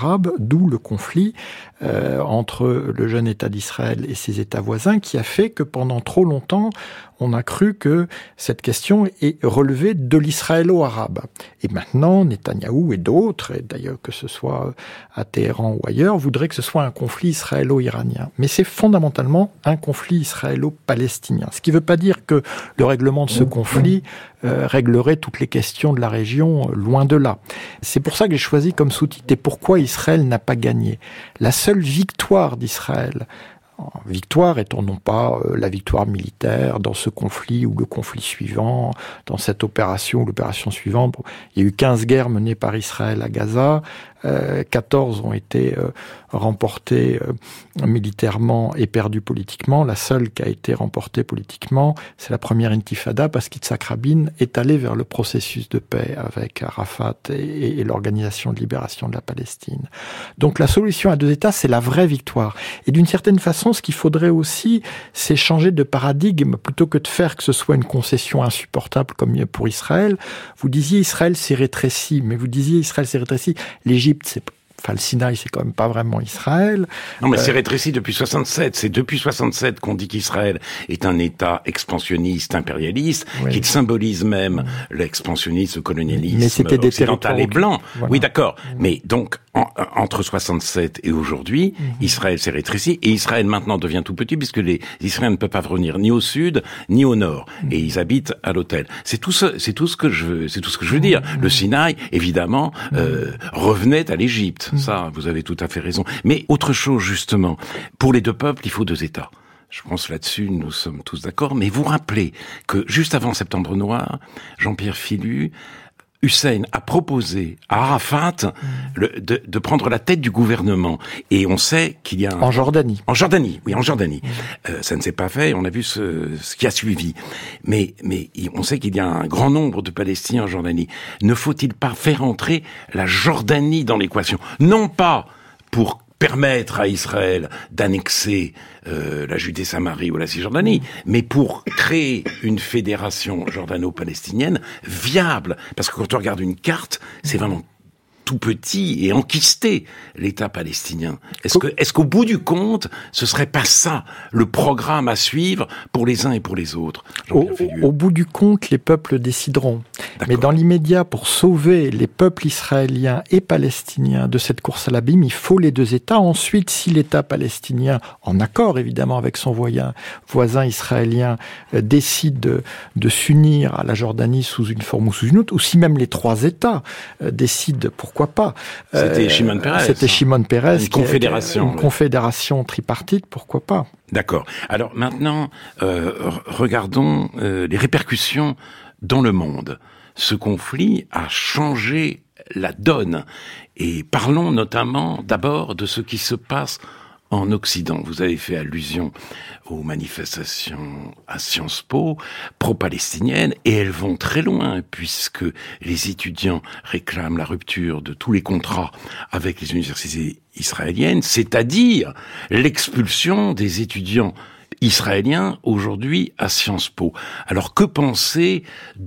arabe, d'où le conflit euh, entre le jeune État d'Israël et ses États voisins, qui a fait que pendant trop longtemps, on a cru que cette question est relevée de l'israélo-arabe. Et maintenant, Netanyahou et d'autres, et d'ailleurs que ce soit à Téhéran ou ailleurs, voudraient que ce soit un conflit israélo-iranien. Mais c'est fondamentalement un conflit israélo-palestinien. Ce qui ne veut pas dire que le règlement de ce conflit euh, réglerait toutes les questions de la région, euh, loin de là. C'est pour ça que j'ai choisi comme sous-titre « Et pourquoi Israël n'a pas gagné ?» La seule victoire d'Israël, victoire étant non pas euh, la victoire militaire dans ce conflit ou le conflit suivant, dans cette opération ou l'opération suivante. Bon, il y a eu quinze guerres menées par Israël à Gaza, euh, quatorze ont été euh, remportées euh, militairement et perdues politiquement. La seule qui a été remportée politiquement, c'est la première intifada, parce qu'Yitzhak Rabin est allé vers le processus de paix avec Arafat et, et l'Organisation de libération de la Palestine. Donc la solution à deux États, c'est la vraie victoire. Et d'une certaine façon, ce qu'il faudrait aussi, c'est changer de paradigme, plutôt que de faire que ce soit une concession insupportable comme pour Israël. Vous disiez Israël s'est rétréci, mais vous disiez Israël s'est rétréci. L'Égypte, c'est Enfin, le Sinaï, c'est quand même pas vraiment Israël. Non, mais euh... c'est rétréci depuis soixante-sept. C'est depuis soixante-sept qu'on dit qu'Israël est un État expansionniste, impérialiste, oui. qu'il symbolise même mmh. l'expansionnisme, le colonialisme mais c'était des occidental et blanc. Voilà. Oui, d'accord. Mmh. Mais donc, en, entre soixante-sept et aujourd'hui, mmh. Israël s'est rétréci, et Israël maintenant devient tout petit, puisque les Israéliens ne peuvent pas revenir ni au sud, ni au nord. Mmh. Et ils habitent à l'hôtel. C'est tout ce, c'est tout ce que je veux, c'est tout ce que je veux dire. Mmh. Le Sinaï, évidemment, mmh. euh, revenait à l'Égypte. Ça, vous avez tout à fait raison. Mais autre chose, justement, pour les deux peuples, il faut deux États. Je pense là-dessus, nous sommes tous d'accord. Mais vous rappelez que juste avant Septembre Noir, Jean-Pierre Philu, Hussein a proposé à Arafat le, de, de prendre la tête du gouvernement. Et on sait qu'il y a... Un... En Jordanie. En Jordanie, oui, en Jordanie. Mmh. Euh, ça ne s'est pas fait, on a vu ce, ce qui a suivi. Mais, mais on sait qu'il y a un grand nombre de Palestiniens en Jordanie. Ne faut-il pas faire entrer la Jordanie dans l'équation? Non pas pour permettre à Israël d'annexer euh, la Judée-Samarie ou la Cisjordanie, mais pour créer une fédération jordano-palestinienne viable. Parce que quand on regarde une carte, c'est vraiment tout petit et enquisté, l'État palestinien. Est-ce que, est-ce qu'au bout du compte, ce serait pas ça le programme à suivre pour les uns et pour les autres? Au, au bout du compte, les peuples décideront. D'accord. Mais dans l'immédiat, pour sauver les peuples israéliens et palestiniens de cette course à l'abîme, il faut les deux États. Ensuite, si l'État palestinien, en accord évidemment avec son voisin, voisin israélien, euh, décide de, de s'unir à la Jordanie sous une forme ou sous une autre, ou si même les trois États euh, décident, pourquoi Pourquoi pas? C'était euh, Shimon Peres. C'était Shimon Peres. Une confédération. Une oui. confédération tripartite, pourquoi pas? D'accord. Alors maintenant, euh, regardons euh, les répercussions dans le monde. Ce conflit a changé la donne. Et parlons notamment d'abord de ce qui se passe en Occident. Vous avez fait allusion aux manifestations à Sciences Po, pro-palestiniennes, et elles vont très loin, puisque les étudiants réclament la rupture de tous les contrats avec les universités israéliennes, c'est-à-dire l'expulsion des étudiants israéliens aujourd'hui à Sciences Po. Alors que penser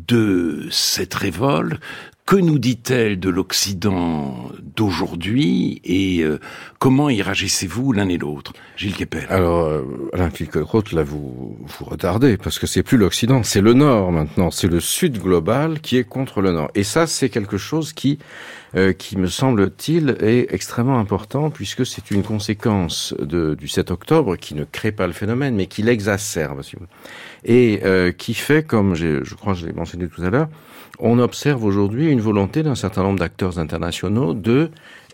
de cette révolte? Que nous dit-elle de l'Occident d'aujourd'hui et euh, comment y réagissez-vous l'un et l'autre? Gilles Kepel. Alors, euh, Alain Finkielkraut, là, vous vous retardez, parce que c'est plus l'Occident, c'est le Nord maintenant. C'est le Sud global qui est contre le Nord. Et ça, c'est quelque chose qui, euh, qui me semble-t-il, est extrêmement important, puisque c'est une conséquence de, du sept octobre qui ne crée pas le phénomène, mais qui l'exacerbe, si vous voulez. Et euh, qui fait, comme j'ai, je crois que je l'ai mentionné tout à l'heure, on observe aujourd'hui une volonté d'un certain nombre d'acteurs internationaux de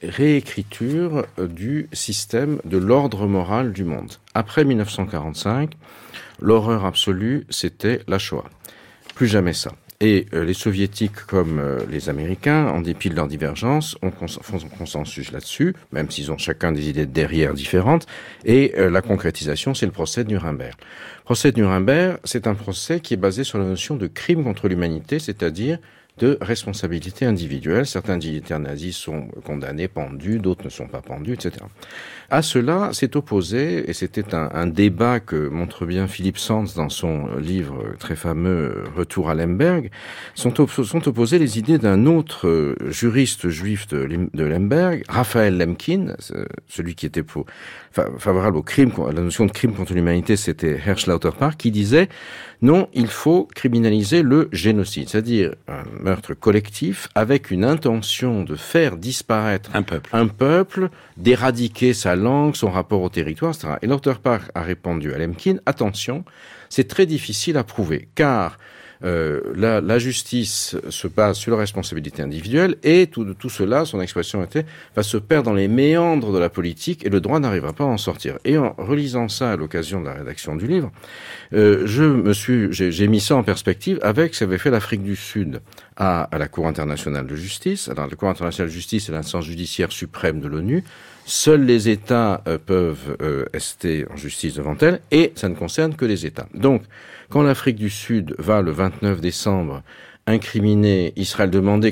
réécriture du système de l'ordre moral du monde. Après mille neuf cent quarante-cinq, l'horreur absolue, c'était la Shoah. Plus jamais ça. Et euh, les soviétiques comme euh, les Américains, en dépit de leurs divergences, ont cons- font consensus là-dessus, même s'ils ont chacun des idées de derrière différentes. Et euh, la concrétisation, c'est le procès de Nuremberg. Le procès de Nuremberg, c'est un procès qui est basé sur la notion de crime contre l'humanité, c'est-à-dire de responsabilité individuelle. Certains dignitaires nazis sont condamnés, pendus, d'autres ne sont pas pendus, et cetera. À cela s'est opposé, et c'était un, un débat que montre bien Philippe Sands dans son livre très fameux « Retour à Lemberg », sont, op- sont opposées les idées d'un autre juriste juif de, de Lemberg, Raphaël Lemkin, celui qui était pour, favorable au crime, à la notion de crime contre l'humanité, c'était Hersch Lauterpacht, qui disait non, il faut criminaliser le génocide, c'est-à-dire un meurtre collectif avec une intention de faire disparaître un peuple, un peuple, d'éradiquer sa langue, son rapport au territoire, et cetera. Et Lauterpacht a répondu à Lemkin, attention, c'est très difficile à prouver, car Euh, la, la justice se base sur la responsabilité individuelle et tout, tout cela, son expression était, va se perdre dans les méandres de la politique et le droit n'arrivera pas à en sortir. Et en relisant ça à l'occasion de la rédaction du livre, euh, je me suis, j'ai, j'ai mis ça en perspective avec ce qu'avait fait l'Afrique du Sud à, à la Cour internationale de justice. Alors, la Cour internationale de justice est l'instance judiciaire suprême de l'ONU. Seuls les États euh, peuvent euh, rester en justice devant elle, et ça ne concerne que les États. Donc, quand l'Afrique du Sud va le vingt-neuf décembre incriminer Israël, demander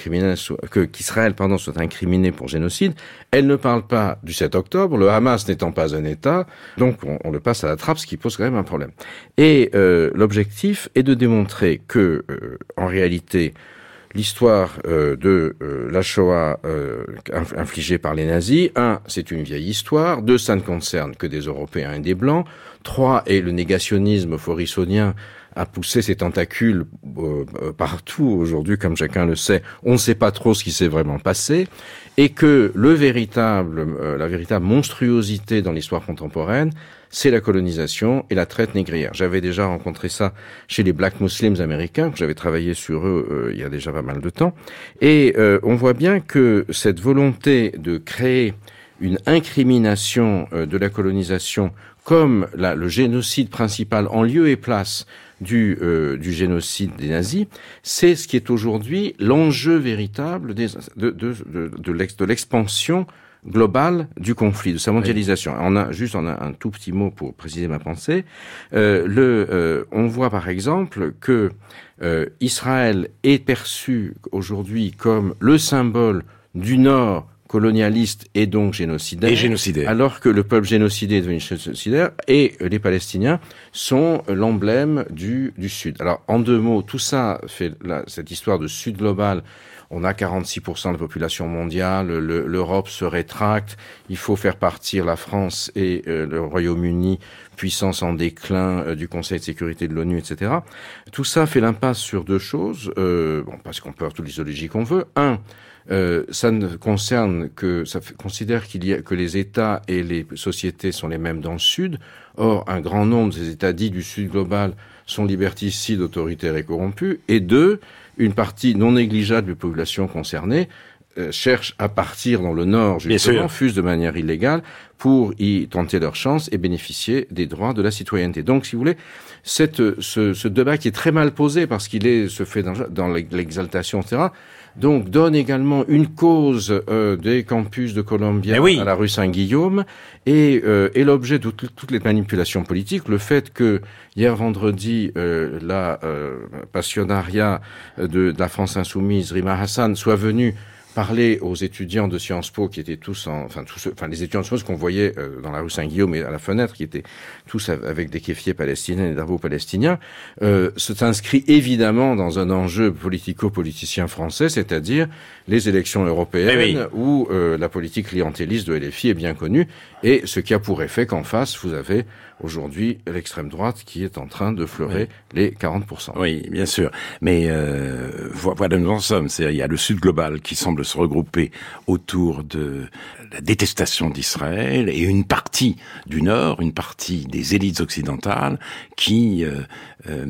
que qu'Israël pardon, soit incriminé pour génocide, elle ne parle pas du sept octobre, le Hamas n'étant pas un État, donc on, on le passe à la trappe, ce qui pose quand même un problème. Et euh, l'objectif est de démontrer que, euh, en réalité, l'histoire euh, de euh, la Shoah euh, infligée par les nazis, un, c'est une vieille histoire, deux, ça ne concerne que des Européens et des Blancs, trois, et le négationnisme forrisonien a poussé ses tentacules euh, partout aujourd'hui, comme chacun le sait, on ne sait pas trop ce qui s'est vraiment passé, et que le véritable, euh, la véritable monstruosité dans l'histoire contemporaine, c'est la colonisation et la traite négrière. J'avais déjà rencontré ça chez les Black Muslims américains, que j'avais travaillé sur eux euh, il y a déjà pas mal de temps, et euh, on voit bien que cette volonté de créer une incrimination euh, de la colonisation comme la, le génocide principal en lieu et place du, euh, du génocide des nazis, c'est ce qui est aujourd'hui l'enjeu véritable des, de, de, de, de, l'ex, de l'expansion globale du conflit, de sa mondialisation. Oui. On a juste on a un tout petit mot pour préciser ma pensée. Euh, le, euh, on voit par exemple que euh, Israël est perçu aujourd'hui comme le symbole du Nord colonialiste et donc génocidaire, et génocidaire, alors que le peuple génocidé est devenu génocidaire et les Palestiniens sont l'emblème du, du Sud. Alors, en deux mots, tout ça fait la, cette histoire de Sud global. On a quarante-six pour cent de la population mondiale, le, l'Europe se rétracte, il faut faire partir la France et euh, le Royaume-Uni, puissance en déclin euh, du Conseil de sécurité de l'ONU, et cetera. Tout ça fait l'impasse sur deux choses, euh, bon, parce qu'on peut avoir toute l'idéologie qu'on veut. Un, Euh, ça ne concerne que, ça fait, considère qu'il y a, que les États et les sociétés sont les mêmes dans le Sud. Or, un grand nombre des États dits du Sud global sont liberticides, autoritaires et corrompus. Et deux, une partie non négligeable des populations concernées euh, cherche à partir dans le Nord, justement, fuse de manière illégale, pour y tenter leur chance et bénéficier des droits de la citoyenneté. Donc, si vous voulez, cette, ce, ce débat qui est très mal posé parce qu'il est, se fait dans, dans l'exaltation, et cetera, donc donne également une cause euh, des campus de Columbia oui. à la rue Saint-Guillaume et euh, est l'objet de t- toutes les manipulations politiques. Le fait que hier vendredi euh, la euh, passionnariat de, de la France insoumise, Rima Hassan, soit venue parler aux étudiants de Sciences Po qui étaient tous en, enfin tous, enfin les étudiants de Sciences Po qu'on voyait euh, dans la rue Saint-Guillaume et à la fenêtre, qui étaient tous avec des kéfiers palestiniens et des drapeaux palestiniens, euh, s'inscrit évidemment dans un enjeu politico-politicien français, c'est-à-dire les élections européennes oui. où euh, la politique clientéliste de L F I est bien connue et ce qui a pour effet qu'en face vous avez aujourd'hui l'extrême droite qui est en train de fleurer oui. les quarante pour cent. Oui, bien sûr. Mais euh, voilà, nous en sommes. C'est, il y a le Sud global qui semble se regrouper autour de la détestation d'Israël et une partie du Nord, une partie des élites occidentales qui euh, euh,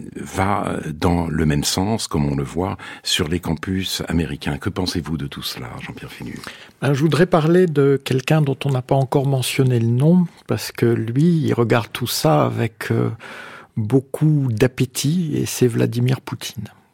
va dans le même sens, comme on le voit sur les campus américains. Que pensez-vous de tout cela, Jean-Pierre Fénu ? Ben, je voudrais parler de quelqu'un dont on n'a pas encore mentionné le nom, parce que lui, il regarde tout ça avec euh, beaucoup d'appétit, et c'est Vladimir Poutine.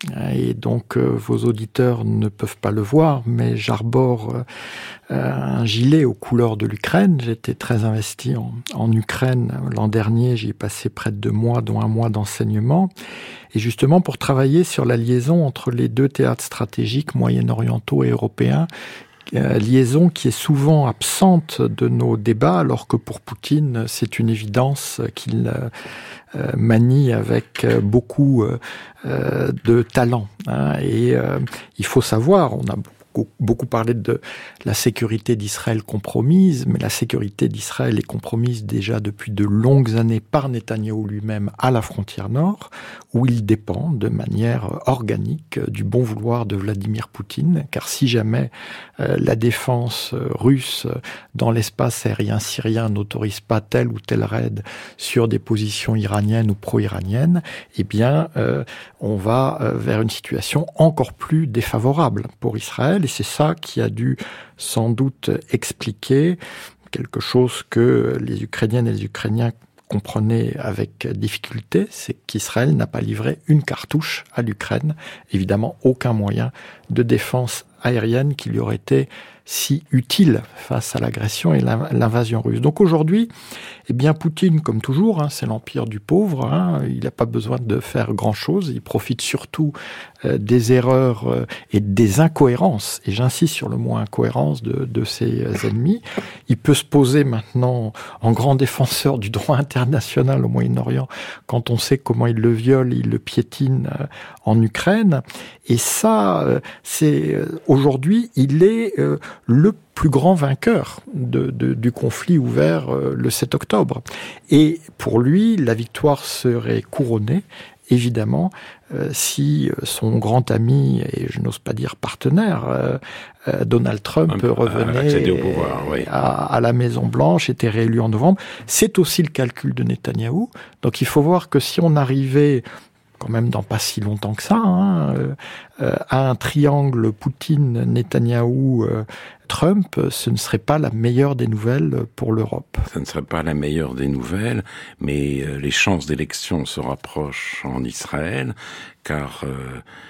Et donc, euh, vos auditeurs ne peuvent pas le voir, mais j'arbore euh, un gilet aux couleurs de l'Ukraine. J'étais très investi en, en Ukraine l'an dernier. J'y ai passé près de deux mois, dont un mois d'enseignement. Et justement, pour travailler sur la liaison entre les deux théâtres stratégiques moyen-orientaux et européens, Euh, liaison qui est souvent absente de nos débats, alors que pour Poutine, c'est une évidence qu'il euh, manie avec beaucoup euh, de talent. Hein. Et euh, il faut savoir, on a beaucoup parlé de la sécurité d'Israël compromise, mais la sécurité d'Israël est compromise déjà depuis de longues années par Netanyahou lui-même à la frontière nord, où il dépend de manière organique du bon vouloir de Vladimir Poutine, car si jamais euh, la défense russe dans l'espace aérien syrien n'autorise pas tel ou tel raid sur des positions iraniennes ou pro-iraniennes, eh bien, euh, on va euh, vers une situation encore plus défavorable pour Israël. Et c'est ça qui a dû sans doute expliquer quelque chose que les Ukrainiennes et les Ukrainiens comprenaient avec difficulté, c'est qu'Israël n'a pas livré une cartouche à l'Ukraine. Évidemment, aucun moyen de défense aérienne qui lui aurait été si utile face à l'agression et l'invasion russe. Donc aujourd'hui, eh bien Poutine, comme toujours, hein, c'est l'empire du pauvre, hein, il n'a pas besoin de faire grand-chose, il profite surtout euh, des erreurs euh, et des incohérences, et j'insiste sur le mot incohérence de, de ses ennemis. Il peut se poser maintenant en grand défenseur du droit international au Moyen-Orient quand on sait comment il le viole, il le piétine euh, en Ukraine, et ça, euh, c'est euh, aujourd'hui, il est euh, le plus grand vainqueur de, de, du conflit ouvert euh, le sept octobre. Et pour lui, la victoire serait couronnée, évidemment, euh, si son grand ami, et je n'ose pas dire partenaire, euh, euh, Donald Trump Un, revenait au pouvoir, oui. à, à la Maison-Blanche, était réélu en novembre. C'est aussi le calcul de Netanyahou. Donc il faut voir que si on arrivait quand même dans pas si longtemps que ça, hein, euh, à un triangle Poutine, Netanyahou, euh, Trump, ce ne serait pas la meilleure des nouvelles pour l'Europe. Ce ne serait pas la meilleure des nouvelles, mais euh, les chances d'élection se rapprochent en Israël, car euh,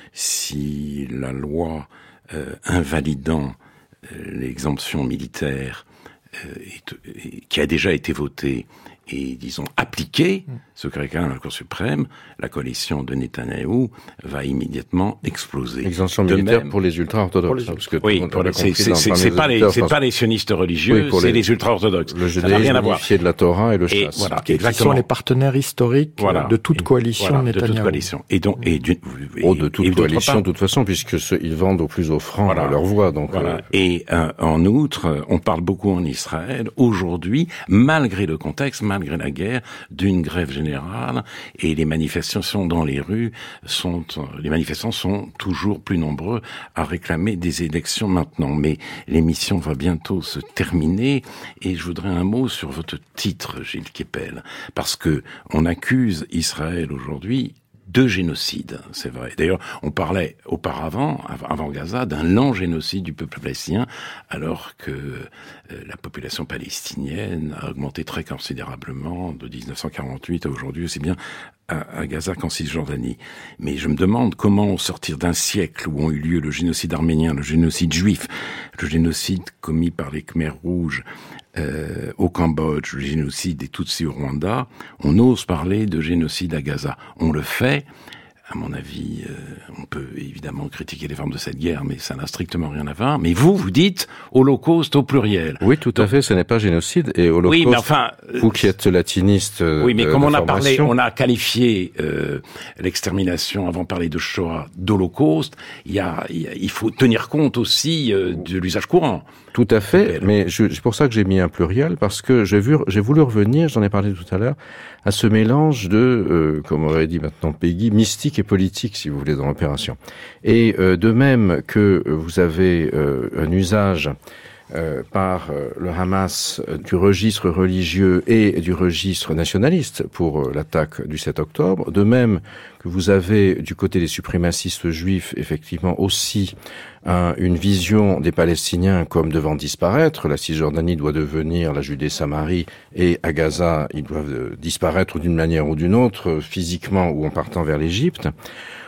si la loi euh, invalidant euh, l'exemption militaire euh, est, est, qui a déjà été votée et, disons, appliquée, ce que réclame la Cour suprême, la coalition de Netanyahou va immédiatement exploser. Exemption militaire même, pour les ultra-orthodoxes. Parce que oui, c'est, c'est, c'est, c'est pas les, c'est pas les sionistes religieux, oui, c'est les, les ultra-orthodoxes. Le judaïsme unifié de la Torah et le chasse. Voilà, qui sont les partenaires historiques voilà, de toute coalition voilà, Netanyahou. De toute coalition. Et donc, et d'une, et, oh, de toute et coalition, de toute façon, puisque ce, ils vendent au plus offrant voilà, leur voix, donc. Voilà. Euh... Et, euh, en outre, on parle beaucoup en Israël, aujourd'hui, malgré le contexte, malgré la guerre, d'une grève générale, et les manifestations dans les rues sont, les manifestants sont toujours plus nombreux à réclamer des élections maintenant. Mais l'émission va bientôt se terminer, et je voudrais un mot sur votre titre, Gilles Kepel, parce que on accuse Israël aujourd'hui de génocide, c'est vrai. D'ailleurs, on parlait auparavant, avant Gaza, d'un lent génocide du peuple palestinien, alors que euh, la population palestinienne a augmenté très considérablement de dix-neuf cent quarante-huit à aujourd'hui, aussi bien à, à Gaza qu'en Cisjordanie. Mais je me demande comment, au sortir d'un siècle où ont eu lieu le génocide arménien, le génocide juif, le génocide commis par les Khmers rouges, Euh, au Cambodge, le génocide des Tutsis au Rwanda, on ose parler de génocide à Gaza. On le fait, à mon avis, euh, on peut évidemment critiquer les formes de cette guerre, mais ça n'a strictement rien à voir. Mais vous, vous dites holocauste au pluriel. Oui, tout Donc, à fait, ce n'est pas génocide. Et holocauste, oui, mais enfin, vous qui êtes latiniste euh, oui, mais de, comme de on a formation, parlé, on a qualifié euh, l'extermination avant de parler de Shoah d'holocauste, il y a, il, y a, il faut tenir compte aussi euh, de l'usage courant. Tout à fait, mais je, c'est pour ça que j'ai mis un pluriel, parce que j'ai, vu, j'ai voulu revenir, j'en ai parlé tout à l'heure, à ce mélange de, euh, comme aurait dit maintenant Peggy, mystique et politique, si vous voulez, dans l'opération. Et euh, de même que vous avez euh, un usage euh, par euh, le Hamas euh, du registre religieux et du registre nationaliste pour euh, l'attaque du sept octobre, de même que vous avez du côté des suprémacistes juifs effectivement aussi un, une vision des Palestiniens comme devant disparaître. La Cisjordanie doit devenir la Judée-Samarie et à Gaza, ils doivent disparaître d'une manière ou d'une autre, physiquement ou en partant vers l'Égypte.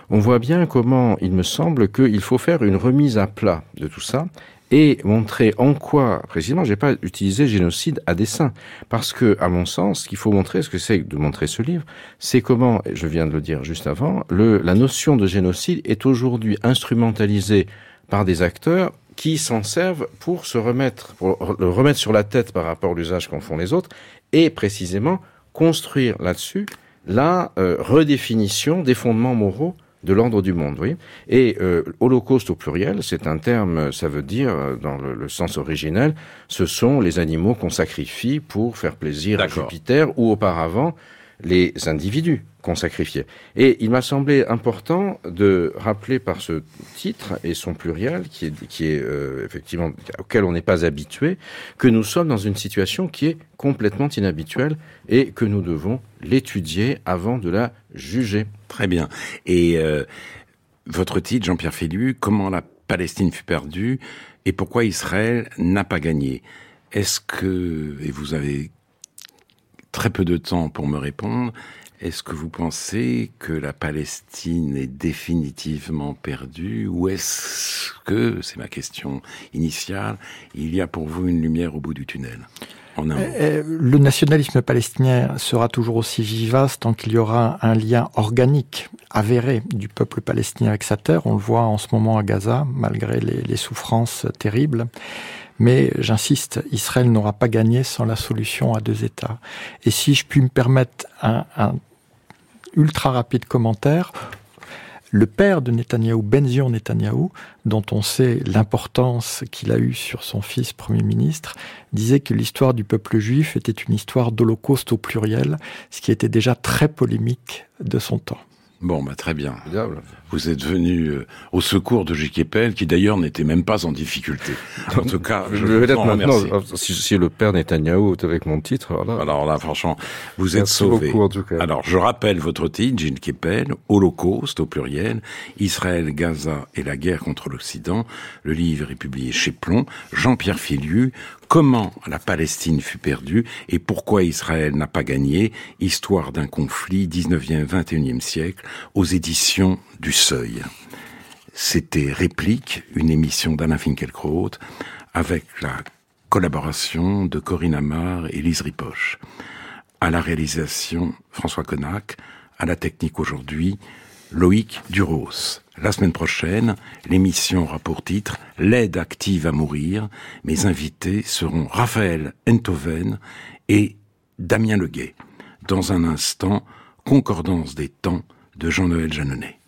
on voit bien comment il me semble qu'il faut faire une remise à plat de tout ça et montrer en quoi, précisément, j'ai pas utilisé génocide à dessein. Parce que, à mon sens, ce qu'il faut montrer, ce que c'est de montrer ce livre, c'est comment, je viens de le dire juste avant, le, la notion de génocide est aujourd'hui instrumentalisée par des acteurs qui s'en servent pour se remettre, pour le remettre sur la tête par rapport à l'usage qu'en font les autres, et précisément construire là-dessus la euh, redéfinition des fondements moraux de l'ordre du monde, vous voyez. Et euh, holocauste au pluriel, c'est un terme, ça veut dire, dans le, le sens originel, ce sont les animaux qu'on sacrifie pour faire plaisir D'accord. à Jupiter, ou auparavant, les individus qu'on sacrifiait. Et il m'a semblé important de rappeler par ce titre et son pluriel, qui est, qui est euh, effectivement auquel on n'est pas habitué, que nous sommes dans une situation qui est complètement inhabituelle et que nous devons l'étudier avant de la juger. Très bien. Et euh, votre titre, Jean-Pierre Féliu, comment la Palestine fut perdue et pourquoi Israël n'a pas gagné. Est-ce que, et vous avez très peu de temps pour me répondre, est-ce que vous pensez que la Palestine est définitivement perdue ou est-ce que, c'est ma question initiale, il y a pour vous une lumière au bout du tunnel ? En un mot. Le nationalisme palestinien sera toujours aussi vivace tant qu'il y aura un lien organique, avéré du peuple palestinien avec sa terre. On le voit en ce moment à Gaza, malgré les, les souffrances terribles. Mais j'insiste, Israël n'aura pas gagné sans la solution à deux États. Et si je puis me permettre un, un ultra rapide commentaire, le père de Netanyahou, Benzion Netanyahou, dont on sait l'importance qu'il a eue sur son fils Premier ministre, disait que l'histoire du peuple juif était une histoire d'holocauste au pluriel, ce qui était déjà très polémique de son temps. Bon, bah très bien. Vous êtes venu euh, au secours de Gilles Kepel, qui d'ailleurs n'était même pas en difficulté. En tout cas, je, je vais vous en remercie. Si, si le père Netanyahou est avec mon titre, alors là... Alors là, franchement, vous êtes sauvé. Beaucoup, en tout cas. Alors, je rappelle votre titre, Gilles Kepel, Holocauste au pluriel, Israël, Gaza et la guerre contre l'Occident. Le livre est publié chez Plomb. Jean-Pierre Féliu, Comment la Palestine fut perdue et pourquoi Israël n'a pas gagné, histoire d'un conflit dix-neuvième vingt et unième siècle, aux éditions du Seuil. C'était Réplique, une émission d'Alain Finkielkraut, avec la collaboration de Corinne Amar et Lise Ripoche. À la réalisation, François Connac, à la technique aujourd'hui, Loïc Duros. La semaine prochaine, l'émission aura pour titre « L'aide active à mourir ». Mes invités seront Raphaël Enthoven et Damien Leguet. Dans un instant, Concordance des temps de Jean-Noël Jeanneney.